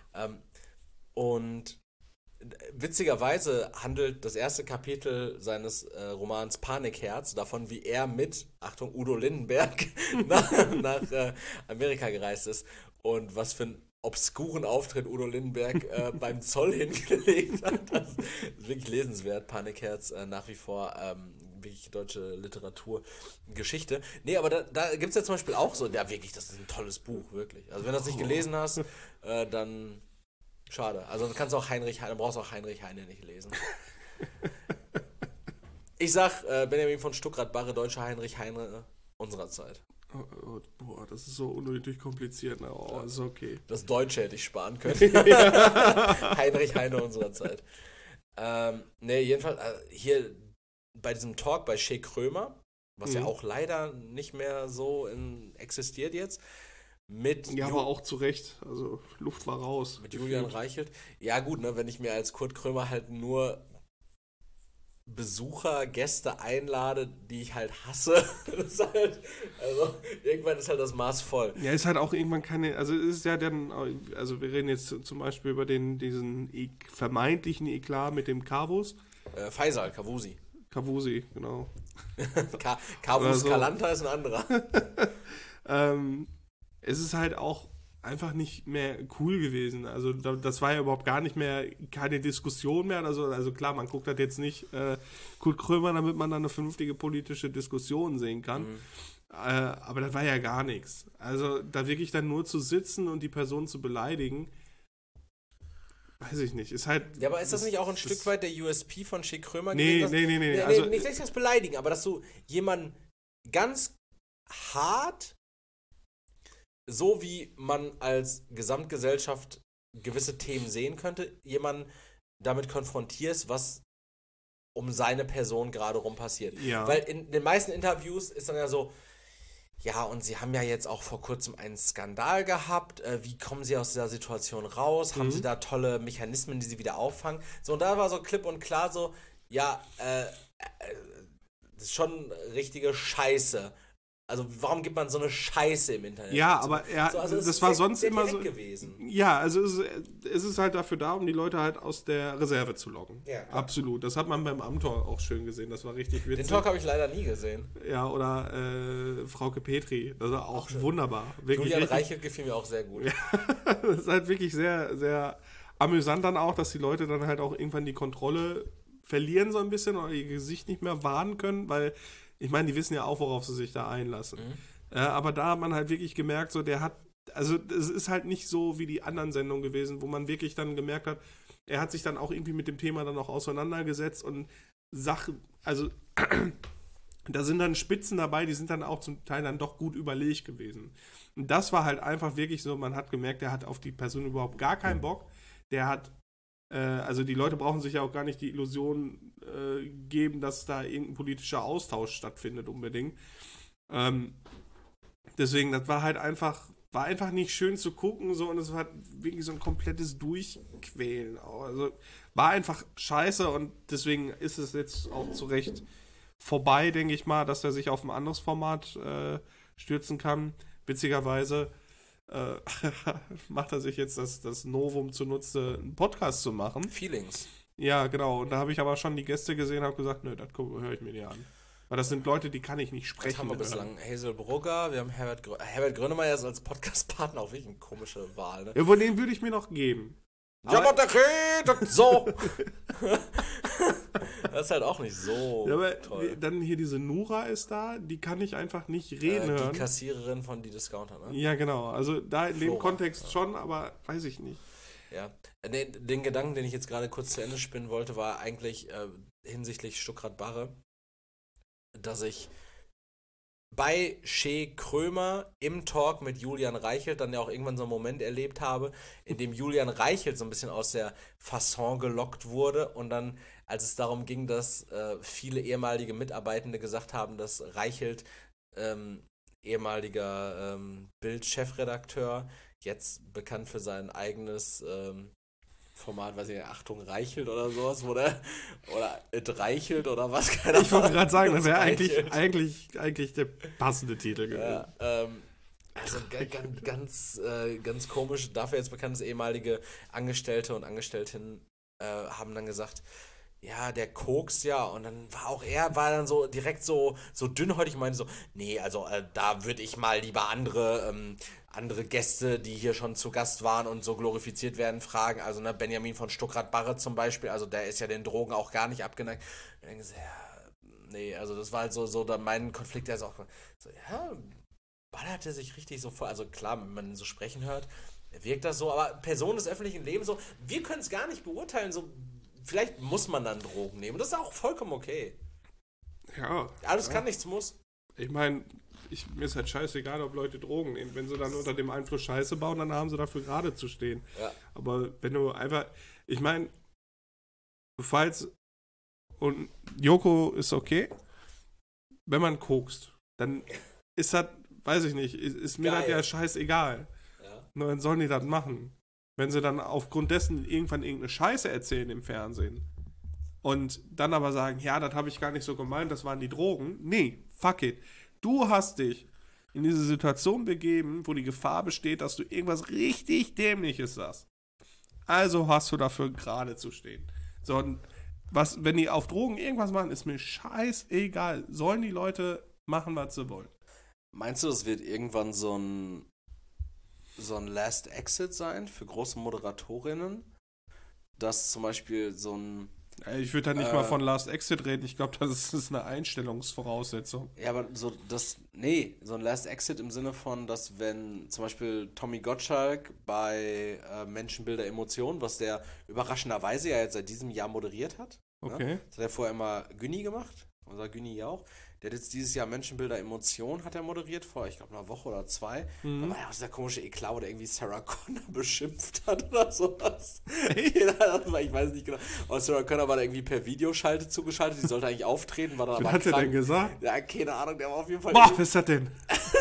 Und witzigerweise handelt das erste Kapitel seines Romans Panikherz davon, wie er mit, Achtung, Udo Lindenberg nach Amerika gereist ist und was für einen obskuren Auftritt Udo Lindenberg beim Zoll hingelegt hat. Das ist wirklich lesenswert. Panikherz nach wie vor wirklich deutsche Literaturgeschichte. Nee, aber da gibt es ja zum Beispiel auch so, ja wirklich, das ist ein tolles Buch, wirklich. Also wenn du das nicht gelesen hast, dann schade. Also dann kannst du auch dann brauchst du auch Heinrich Heine nicht lesen. Ich sag, Benjamin von Stuckrad-Barre, deutscher Heinrich Heine unserer Zeit. Boah, das ist so unnötig kompliziert. Na, ist okay. Das Deutsche hätte ich sparen können. Heinrich Heine unserer Zeit. Nee, jedenfalls hier bei diesem Talk bei Shea Krömer, was ja auch leider nicht mehr so existiert jetzt, Ja, aber auch zu Recht. Also Luft war raus. Mit Julian Reichelt. Ja gut, ne, wenn ich mir als Kurt Krömer halt nur Besucher, Gäste einlade, die ich halt hasse, das ist halt, also irgendwann ist halt das Maß voll. Ja, ist halt auch irgendwann keine, also es ist ja dann, also wir reden jetzt zum Beispiel über diesen vermeintlichen Eklat mit dem Kavus. Faisal, Kavusi. Kavusi, genau. Kavus so. Kalanta ist ein anderer. Es ist halt auch einfach nicht mehr cool gewesen. Also das war ja überhaupt gar nicht mehr, keine Diskussion mehr. Also klar, man guckt halt jetzt nicht Kurt Krömer, damit man dann eine vernünftige politische Diskussion sehen kann. Aber das war ja gar nichts. Also da wirklich dann nur zu sitzen und die Person zu beleidigen, weiß ich nicht. Ist halt. Ja, aber ist das nicht auch ein Stück weit der USP von Shea Krömer Nee, gewesen? nee. Also, nicht das beleidigen, aber dass du jemanden ganz hart, so wie man als Gesamtgesellschaft gewisse Themen sehen könnte, jemanden damit konfrontierst, was um seine Person gerade rum passiert. Ja. Weil in den meisten Interviews ist dann ja so, ja, und Sie haben ja jetzt auch vor kurzem einen Skandal gehabt. Wie kommen Sie aus dieser Situation raus? Haben Sie da tolle Mechanismen, die Sie wieder auffangen? So, und da war so klipp und klar so, ja, das ist schon richtige Scheiße. Also warum gibt man so eine Scheiße im Internet? Ja, aber das war sonst immer so gewesen. Ja, also es ist halt dafür da, um die Leute halt aus der Reserve zu locken. Ja. Absolut. Das hat man beim Amtor auch schön gesehen. Das war richtig witzig. Den Talk habe ich leider nie gesehen. Ja, oder Frauke Petri. Das war auch wunderbar. Wirklich Julian Reichelt gefiel mir auch sehr gut. Ja, das ist halt wirklich sehr, sehr amüsant dann auch, dass die Leute dann halt auch irgendwann die Kontrolle verlieren so ein bisschen oder ihr Gesicht nicht mehr wahren können, weil ich meine, die wissen ja auch, worauf sie sich da einlassen. Aber da hat man halt wirklich gemerkt, so also es ist halt nicht so wie die anderen Sendungen gewesen, wo man wirklich dann gemerkt hat, er hat sich dann auch irgendwie mit dem Thema dann auch auseinandergesetzt und Sachen, also da sind dann Spitzen dabei, die sind dann auch zum Teil dann doch gut überlegt gewesen. Und das war halt einfach wirklich so, man hat gemerkt, der hat auf die Person überhaupt gar keinen Bock. Der hat also die Leute brauchen sich ja auch gar nicht die Illusion geben, dass da irgendein politischer Austausch stattfindet unbedingt. Deswegen, das war halt einfach nicht schön zu gucken so und es war wirklich so ein komplettes Durchquälen. Also war einfach scheiße und deswegen ist es jetzt auch zu Recht vorbei, denke ich mal, dass er sich auf ein anderes Format stürzen kann. Witzigerweise macht er sich jetzt das Novum zunutze, einen Podcast zu machen. Feelings. Ja, genau. Und da habe ich aber schon die Gäste gesehen und habe gesagt, nö, das höre ich mir nicht an. Weil das sind Leute, die kann ich nicht sprechen. Das haben wir bislang. Hazel Brugger, wir haben Herbert Grönemeyer ist als Podcast-Partner auch wirklich eine komische Wahl. Ne? Ja, von dem würde ich mir noch geben. Ja, aber der redet so. Das ist halt auch nicht so Ja, aber toll. dann hier diese Nura ist da, die kann ich einfach nicht reden hören. Die Kassiererin von Die Discounter, ne? Ja, genau. Also da in dem Flora, Kontext schon, aber weiß ich nicht. Ja. Den Gedanken, den ich jetzt gerade kurz zu Ende spinnen wollte, war eigentlich hinsichtlich Stuckrad-Barre, dass ich bei Shea Krömer im Talk mit Julian Reichelt dann ja auch irgendwann so einen Moment erlebt habe, in dem Julian Reichelt so ein bisschen aus der Fasson gelockt wurde und dann, als es darum ging, dass viele ehemalige Mitarbeitende gesagt haben, dass Reichelt, ehemaliger Bild-Chefredakteur, jetzt bekannt für sein eigenes Format, weiß ich nicht, Achtung Reichelt oder sowas, oder et Reichelt oder was, keine Ahnung. Ich wollte gerade sagen, das wäre Reichelt. eigentlich der passende Titel gewesen. Ja, also ganz komisch, dafür jetzt bekannt ist, ehemalige Angestellte und Angestellten haben dann gesagt, ja, der kokst ja, und dann war dann so direkt so dünnhäutig und meinte so, nee, also da würde ich mal lieber andere Gäste, die hier schon zu Gast waren und so glorifiziert werden, fragen. Also ne, Benjamin von Stuckrad-Barre zum Beispiel, also der ist ja den Drogen auch gar nicht abgeneigt. Und dann gesagt, ja, nee, also das war halt so dann mein Konflikt, der ist auch so, ja, ballert er sich richtig so vor. Also klar, wenn man ihn so sprechen hört, wirkt das so, aber Personen des öffentlichen Lebens so, wir können es gar nicht beurteilen, so, vielleicht muss man dann Drogen nehmen. Das ist auch vollkommen okay. Ja. Alles kann, nichts muss. Ich meine, mir ist halt scheißegal, ob Leute Drogen nehmen. Wenn sie dann unter dem Einfluss Scheiße bauen, dann haben sie dafür gerade zu stehen. Ja. Aber wenn du einfach, ich meine, falls, und Joko ist okay, wenn man kokst, dann ist das, weiß ich nicht, ist mir das ja scheißegal. Ja. Nur dann sollen die das machen. Wenn sie dann aufgrund dessen irgendwann irgendeine Scheiße erzählen im Fernsehen und dann aber sagen, ja, das habe ich gar nicht so gemeint, das waren die Drogen. Nee, fuck it. Du hast dich in diese Situation begeben, wo die Gefahr besteht, dass du irgendwas richtig Dämliches sagst. Also hast du dafür gerade zu stehen. So, und wenn die auf Drogen irgendwas machen, ist mir scheißegal. Sollen die Leute machen, was sie wollen. Meinst du, das wird irgendwann so ein Last Exit sein für große Moderatorinnen? Dass zum Beispiel so ein... Ich würde da nicht mal von Last Exit reden. Ich glaube, das ist eine Einstellungsvoraussetzung. Ja, aber so ein Last Exit im Sinne von, dass wenn zum Beispiel Tommy Gottschalk bei Menschenbilder Emotionen, was der überraschenderweise ja jetzt seit diesem Jahr moderiert hat. Okay. Ne? Das hat er vorher immer Günni gemacht, unser Günni Jauch. Der hat jetzt dieses Jahr Menschenbilder Emotionen hat er moderiert, vor, ich glaube, einer Woche oder 2. Da war ja auch dieser komische Eklat, wo der irgendwie Sarah Connor beschimpft hat oder sowas. Ich weiß nicht genau. Aber Sarah Connor war da irgendwie per Videoschalte zugeschaltet, die sollte eigentlich auftreten, war dann aber Was hat er denn gesagt? Ja, keine Ahnung, der war auf jeden Fall... Boah, was ist das denn?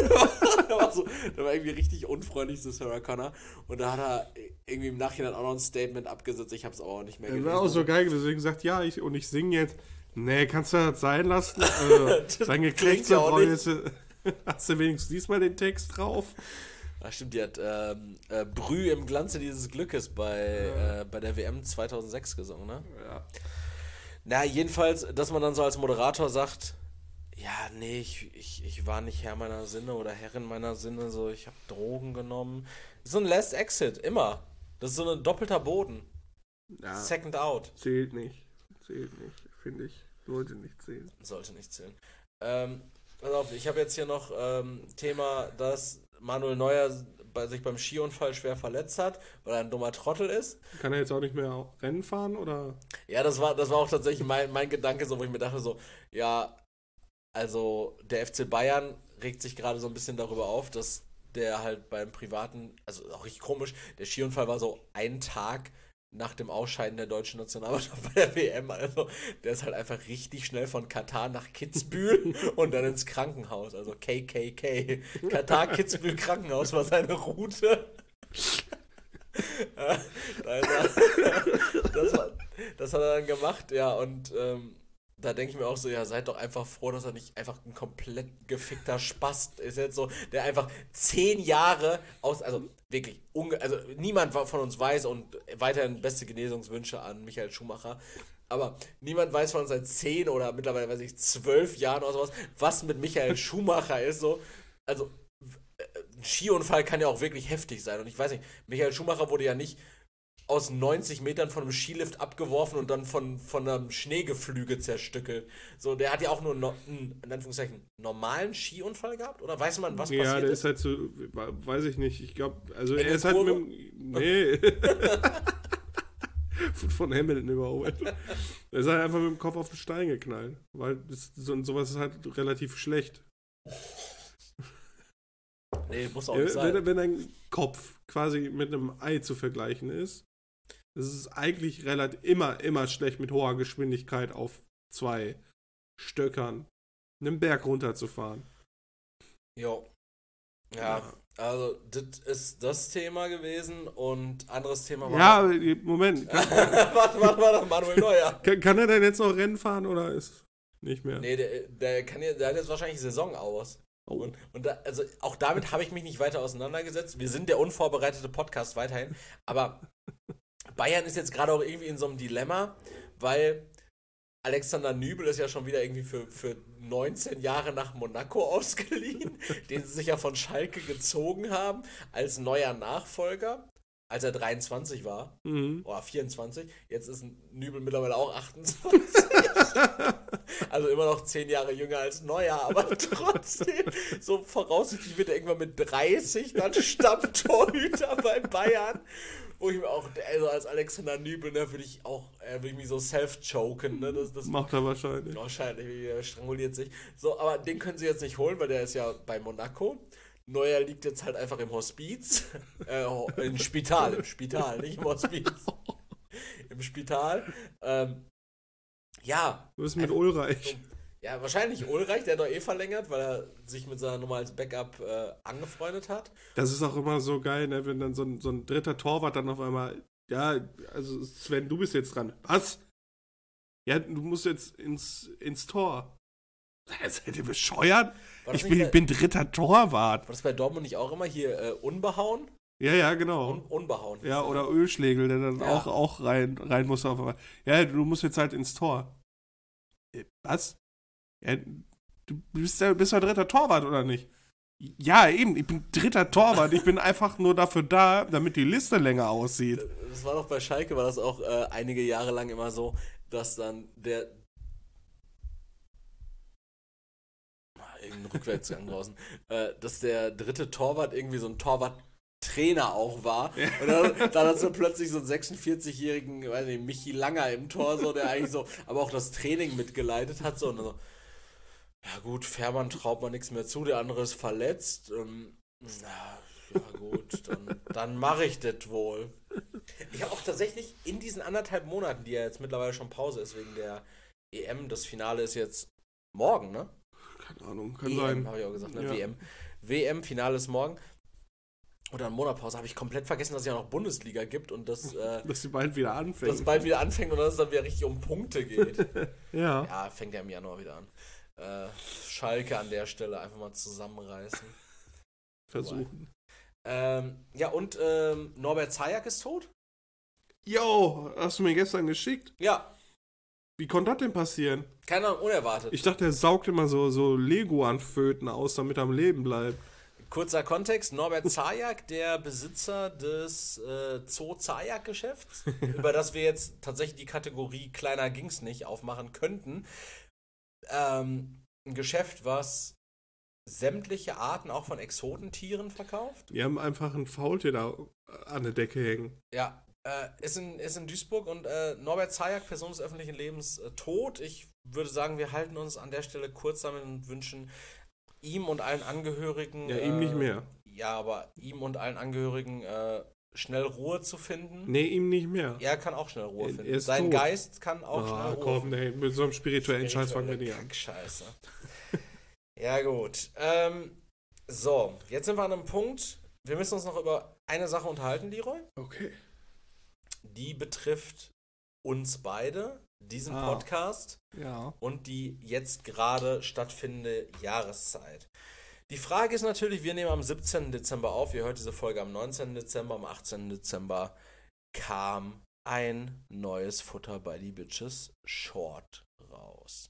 der war irgendwie richtig unfreundlich, so Sarah Connor. Und da hat er irgendwie im Nachhinein auch noch ein Statement abgesetzt, ich habe es aber auch nicht mehr gelesen. Das war auch so geil, deswegen gesagt, ja, ich singe jetzt. Nee, kannst du das sein lassen? Also, sein Gekrächze, hast du wenigstens diesmal den Text drauf? Ach stimmt, die hat Brü im Glanze dieses Glückes bei der WM 2006 gesungen, ne? Ja. Na, jedenfalls, dass man dann so als Moderator sagt, ja, nee, ich war nicht Herr meiner Sinne oder Herrin meiner Sinne, so, ich habe Drogen genommen. So ein Last Exit, immer. Das ist so ein doppelter Boden. Ja, Second out. Zählt nicht, finde ich. Sollte nicht zählen. Sollte nicht zählen. Pass auf, ich habe jetzt hier noch Thema, dass Manuel Neuer sich beim Skiunfall schwer verletzt hat, weil er ein dummer Trottel ist. Kann er jetzt auch nicht mehr Rennen fahren, oder? Ja, das war auch tatsächlich mein Gedanke, so, wo ich mir dachte so, ja, also der FC Bayern regt sich gerade so ein bisschen darüber auf, dass der halt beim privaten, also auch richtig komisch, der Skiunfall war so ein Tag nach dem Ausscheiden der deutschen Nationalmannschaft bei der WM, also der ist halt einfach richtig schnell von Katar nach Kitzbühel und dann ins Krankenhaus, also KKK. Katar, Kitzbühel, Krankenhaus war seine Route. Das hat er dann gemacht, ja, und da denke ich mir auch so, ja, seid doch einfach froh, dass er nicht einfach ein komplett gefickter Spast ist jetzt so, der einfach 10 Jahre also wirklich, also niemand von uns weiß und weiterhin beste Genesungswünsche an Michael Schumacher, aber niemand weiß von uns seit 10 oder mittlerweile, weiß ich, 12 Jahren oder sowas, was mit Michael Schumacher ist, so, also ein Skiunfall kann ja auch wirklich heftig sein und ich weiß nicht, Michael Schumacher wurde ja nicht aus 90 Metern von einem Skilift abgeworfen und dann von einem Schneegeflüge zerstückelt. So, der hat ja auch nur einen, in Anführungszeichen, normalen Skiunfall gehabt? Oder weiß man, was passiert ist? Ja, der ist halt so, weiß ich nicht. Ich glaube, also er ist Kurve? halt nee. Von Hamilton überholt. Er ist halt einfach mit dem Kopf auf den Stein geknallt. Weil sowas ist halt relativ schlecht. Nee, muss auch nicht sein. Wenn dein Kopf quasi mit einem Ei zu vergleichen ist, das ist eigentlich immer schlecht mit hoher Geschwindigkeit auf 2 Stöckern einen Berg runterzufahren. Jo. Ja, Also, das ist das Thema gewesen und anderes Thema war. Ja, Moment. Warte, Manuel Neuer. Kann er denn jetzt noch Rennen fahren oder ist nicht mehr? Nee, der hat jetzt wahrscheinlich Saison aus. Oh. Und da, also auch damit habe ich mich nicht weiter auseinandergesetzt. Wir sind der unvorbereitete Podcast weiterhin. Aber Bayern ist jetzt gerade auch irgendwie in so einem Dilemma, weil Alexander Nübel ist ja schon wieder irgendwie für 19 Jahre nach Monaco ausgeliehen, den sie sich ja von Schalke gezogen haben, als neuer Nachfolger, als er 23 war. Oder 24. Jetzt ist Nübel mittlerweile auch 28. Also immer noch 10 Jahre jünger als Neuer, aber trotzdem, so voraussichtlich wird er irgendwann mit 30 dann Stammtorhüter bei Bayern. Wo ich mir auch, also als Alexander Nübel, ne, würde ich mich so self-choken, ne, das Macht er wahrscheinlich. Wahrscheinlich, stranguliert sich. So, aber den können sie jetzt nicht holen, weil der ist ja bei Monaco. Neuer liegt jetzt halt einfach im Hospiz. Im Spital, nicht im Hospiz. Im Spital. Ja. Was ist mit Ulreich? Ja, wahrscheinlich Ulreich, der hat doch verlängert, weil er sich mit seiner Nummer als Backup angefreundet hat. Das ist auch immer so geil, ne, wenn dann so ein dritter Torwart dann auf einmal, ja, also Sven, du bist jetzt dran. Was? Ja, du musst jetzt ins Tor. Seid ihr bescheuert? Ich bin dritter Torwart. War das bei Dortmund nicht auch immer hier unbehauen? Ja, genau. Unbehauen. Ja, oder Ölschlegel, der dann auch rein muss auf einmal. Ja, du musst jetzt halt ins Tor. Was? Ja, du bist ja dritter Torwart, oder nicht? Ja, eben, ich bin dritter Torwart. Ich bin einfach nur dafür da, damit die Liste länger aussieht. Das war doch bei Schalke, war das auch einige Jahre lang immer so, dass dann irgendein Rückwärtsgang draußen, dass der dritte Torwart irgendwie so ein Torwarttrainer auch war. Ja. Und dann hast du plötzlich so einen 46-jährigen, weiß nicht, Michi Langer im Tor, so, der eigentlich so, aber auch das Training mitgeleitet hat, so, und dann so, ja gut, Fährmann traut man nichts mehr zu, der andere ist verletzt. Ja gut, dann mache ich das wohl. Ich habe auch tatsächlich in diesen 1,5 Monaten, die ja jetzt mittlerweile schon Pause ist wegen der EM, das Finale ist jetzt morgen, ne? Keine Ahnung, kann sein. Habe ich auch gesagt, ne? Ja. WM, Finale ist morgen. Oder eine Monatpause, habe ich komplett vergessen, dass es ja noch Bundesliga gibt und dass sie bald wieder anfängt. Dass es bald wieder anfängt und dass es dann wieder richtig um Punkte geht. Ja. Ja, fängt ja im Januar wieder an. Schalke an der Stelle einfach mal zusammenreißen. Versuchen. Ja, und Norbert Zajac ist tot? Jo, hast du mir gestern geschickt? Ja. Wie konnte das denn passieren? Keine Ahnung, unerwartet. Ich dachte, er saugt immer so Lego-Anföten aus, damit er am Leben bleibt. Kurzer Kontext, Norbert Zajac, der Besitzer des Zoo Zajac-Geschäfts, über das wir jetzt tatsächlich die Kategorie kleiner ging's nicht aufmachen könnten. Ein Geschäft, was sämtliche Arten auch von Exotentieren verkauft. Die haben einfach ein Faultier da an der Decke hängen. Ja, ist in Duisburg und Norbert Zajac, Person des öffentlichen Lebens, tot. Ich würde sagen, wir halten uns an der Stelle kurz damit und wünschen ihm und allen Angehörigen... Ja, ihm nicht mehr. Ja, aber ihm und allen Angehörigen schnell Ruhe zu finden. Nee, ihm nicht mehr. Er kann auch schnell Ruhe finden. Er ist Sein tot. Geist kann auch schnell Ruhe finden. Nee, mit so einem spirituellen Scheiß fangen wir nicht an. Scheiße. Ja, gut. So, jetzt sind wir an einem Punkt. Wir müssen uns noch über eine Sache unterhalten, Leroy. Okay. Die betrifft uns beide, diesen Podcast und die jetzt gerade stattfindende Jahreszeit. Die Frage ist natürlich, wir nehmen am 17. Dezember auf, ihr hört diese Folge am 19. Dezember, am 18. Dezember kam ein neues Futter bei die Bitches Short raus.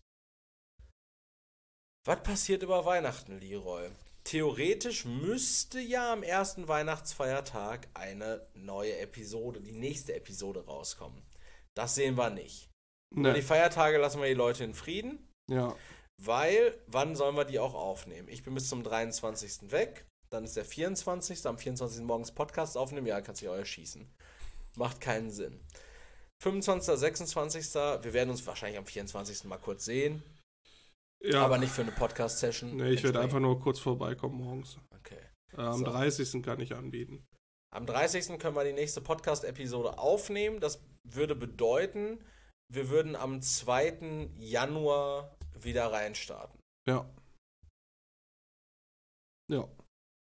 Was passiert über Weihnachten, Leroy? Theoretisch müsste ja am ersten Weihnachtsfeiertag eine neue Episode, die nächste Episode rauskommen. Das sehen wir nicht. Nee. Die Feiertage lassen wir die Leute in Frieden. Ja. Weil, wann sollen wir die auch aufnehmen? Ich bin bis zum 23. weg, dann ist der 24. Am 24. morgens Podcast aufnehmen, ja, kannst du euch schießen. Macht keinen Sinn. 25., 26. Wir werden uns wahrscheinlich am 24. mal kurz sehen. Ja. Aber nicht für eine Podcast-Session. Nee, ich werde einfach nur kurz vorbeikommen morgens. Okay. Am 30. kann ich anbieten. Am 30. können wir die nächste Podcast-Episode aufnehmen. Das würde bedeuten, wir würden am 2. Januar wieder reinstarten. Ja. Ja.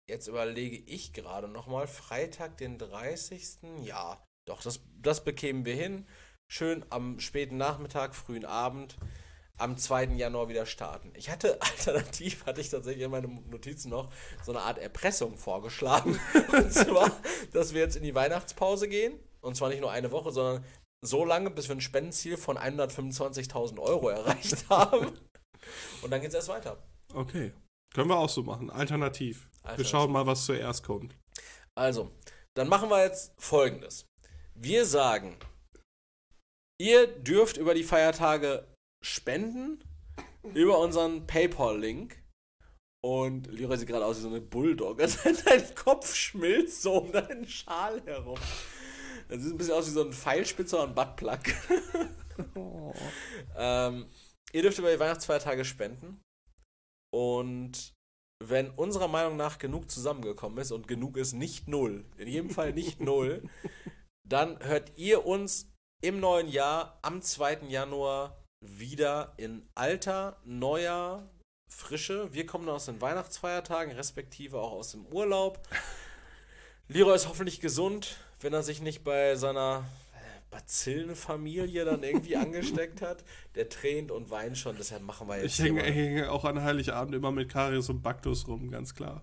Jetzt überlege ich gerade nochmal. Freitag, den 30. Ja, doch, das bekämen wir hin. Schön am späten Nachmittag, frühen Abend, am 2. Januar wieder starten. Alternativ hatte ich tatsächlich in meinen Notizen noch so eine Art Erpressung vorgeschlagen. Und zwar, dass wir jetzt in die Weihnachtspause gehen. Und zwar nicht nur eine Woche, sondern so lange, bis wir ein Spendenziel von 125.000 Euro erreicht haben. Und dann geht's erst weiter. Okay. Können wir auch so machen. Alternativ. Wir schauen mal, was zuerst kommt. Also, dann machen wir jetzt Folgendes. Wir sagen, ihr dürft über die Feiertage spenden, über unseren PayPal-Link. Und Leroy sieht gerade aus wie so eine Bulldogge. Dein Kopf schmilzt so um deinen Schal herum. Das sieht ein bisschen aus wie so ein Pfeilspitzer und Buttplug. Oh. Ihr dürft über die Weihnachtsfeiertage spenden. Und wenn unserer Meinung nach genug zusammengekommen ist, und genug ist nicht 0, in jedem Fall nicht 0, dann hört ihr uns im neuen Jahr am 2. Januar wieder in alter, neuer Frische. Wir kommen aus den Weihnachtsfeiertagen, respektive auch aus dem Urlaub. Leroy ist hoffentlich gesund, wenn er sich nicht bei seiner Bazillenfamilie dann irgendwie angesteckt hat. Der tränt und weint schon, deshalb machen wir jetzt. Ich hänge auch an Heiligabend immer mit Karies und Baktus rum, ganz klar.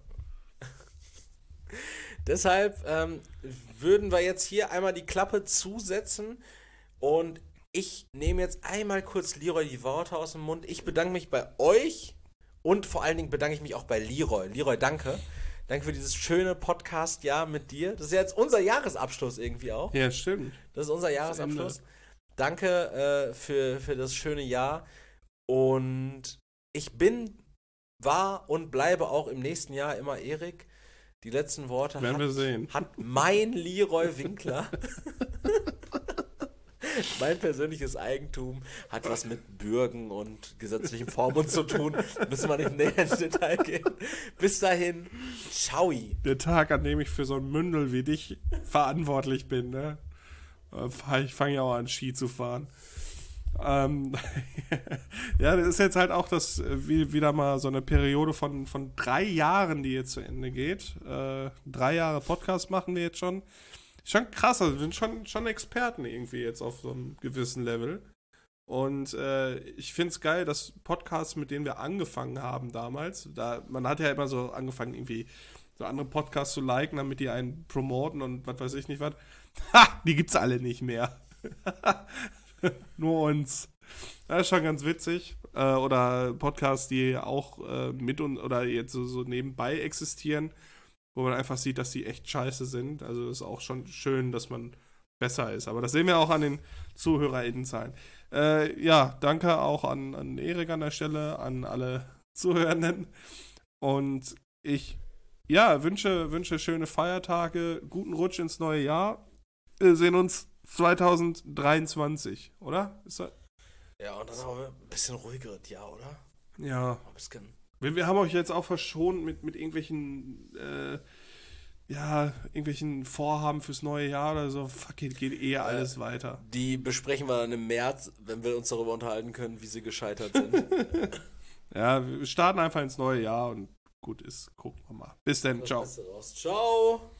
Deshalb würden wir jetzt hier einmal die Klappe zusetzen und ich nehme jetzt einmal kurz Leroy die Worte aus dem Mund. Ich bedanke mich bei euch und vor allen Dingen bedanke ich mich auch bei Leroy. Leroy, danke. Danke für dieses schöne Podcast-Jahr mit dir. Das ist ja jetzt unser Jahresabschluss irgendwie auch. Ja, stimmt. Das ist unser Jahresabschluss. Danke für das schöne Jahr. Und ich war und bleibe auch im nächsten Jahr immer Erik. Die letzten Worte werden wir sehen. Hat mein Leroy Winkler. Mein persönliches Eigentum hat was mit Bürgen und gesetzlichen Formen zu tun. Müssen wir nicht näher ins Detail gehen. Bis dahin, ciao. Der Tag, an dem ich für so ein Mündel wie dich verantwortlich bin, ne? Ich fange ja auch an, Ski zu fahren. Ja, das ist jetzt halt auch wieder mal so eine Periode von 3 Jahren, die jetzt zu Ende geht. 3 Jahre Podcast machen wir jetzt schon. Schon krass, also wir sind schon Experten irgendwie jetzt auf so einem gewissen Level. Und ich finde es geil, dass Podcasts, mit denen wir angefangen haben damals, man hat ja immer so angefangen, irgendwie so andere Podcasts zu liken, damit die einen promoten und was weiß ich nicht was. Ha, die gibt's alle nicht mehr. Nur uns. Das ist schon ganz witzig. Oder Podcasts, die auch mit uns oder jetzt so nebenbei existieren, wo man einfach sieht, dass die echt scheiße sind. Also ist auch schon schön, dass man besser ist. Aber das sehen wir auch an den ZuhörerInnenzahlen. Ja, danke auch an Erik an der Stelle, an alle Zuhörenden. Und ich wünsche schöne Feiertage, guten Rutsch ins neue Jahr. Wir sehen uns 2023, oder? Ist das? Ja, und dann haben wir ein bisschen ruhigeres Jahr, oder? Ja. Ein bisschen. Wir haben euch jetzt auch verschont mit irgendwelchen irgendwelchen Vorhaben fürs neue Jahr oder so. Fuck it, geht alles weiter. Die besprechen wir dann im März, wenn wir uns darüber unterhalten können, wie sie gescheitert sind. Ja, wir starten einfach ins neue Jahr und gut ist. Gucken wir mal. Bis dann, ciao. Ciao.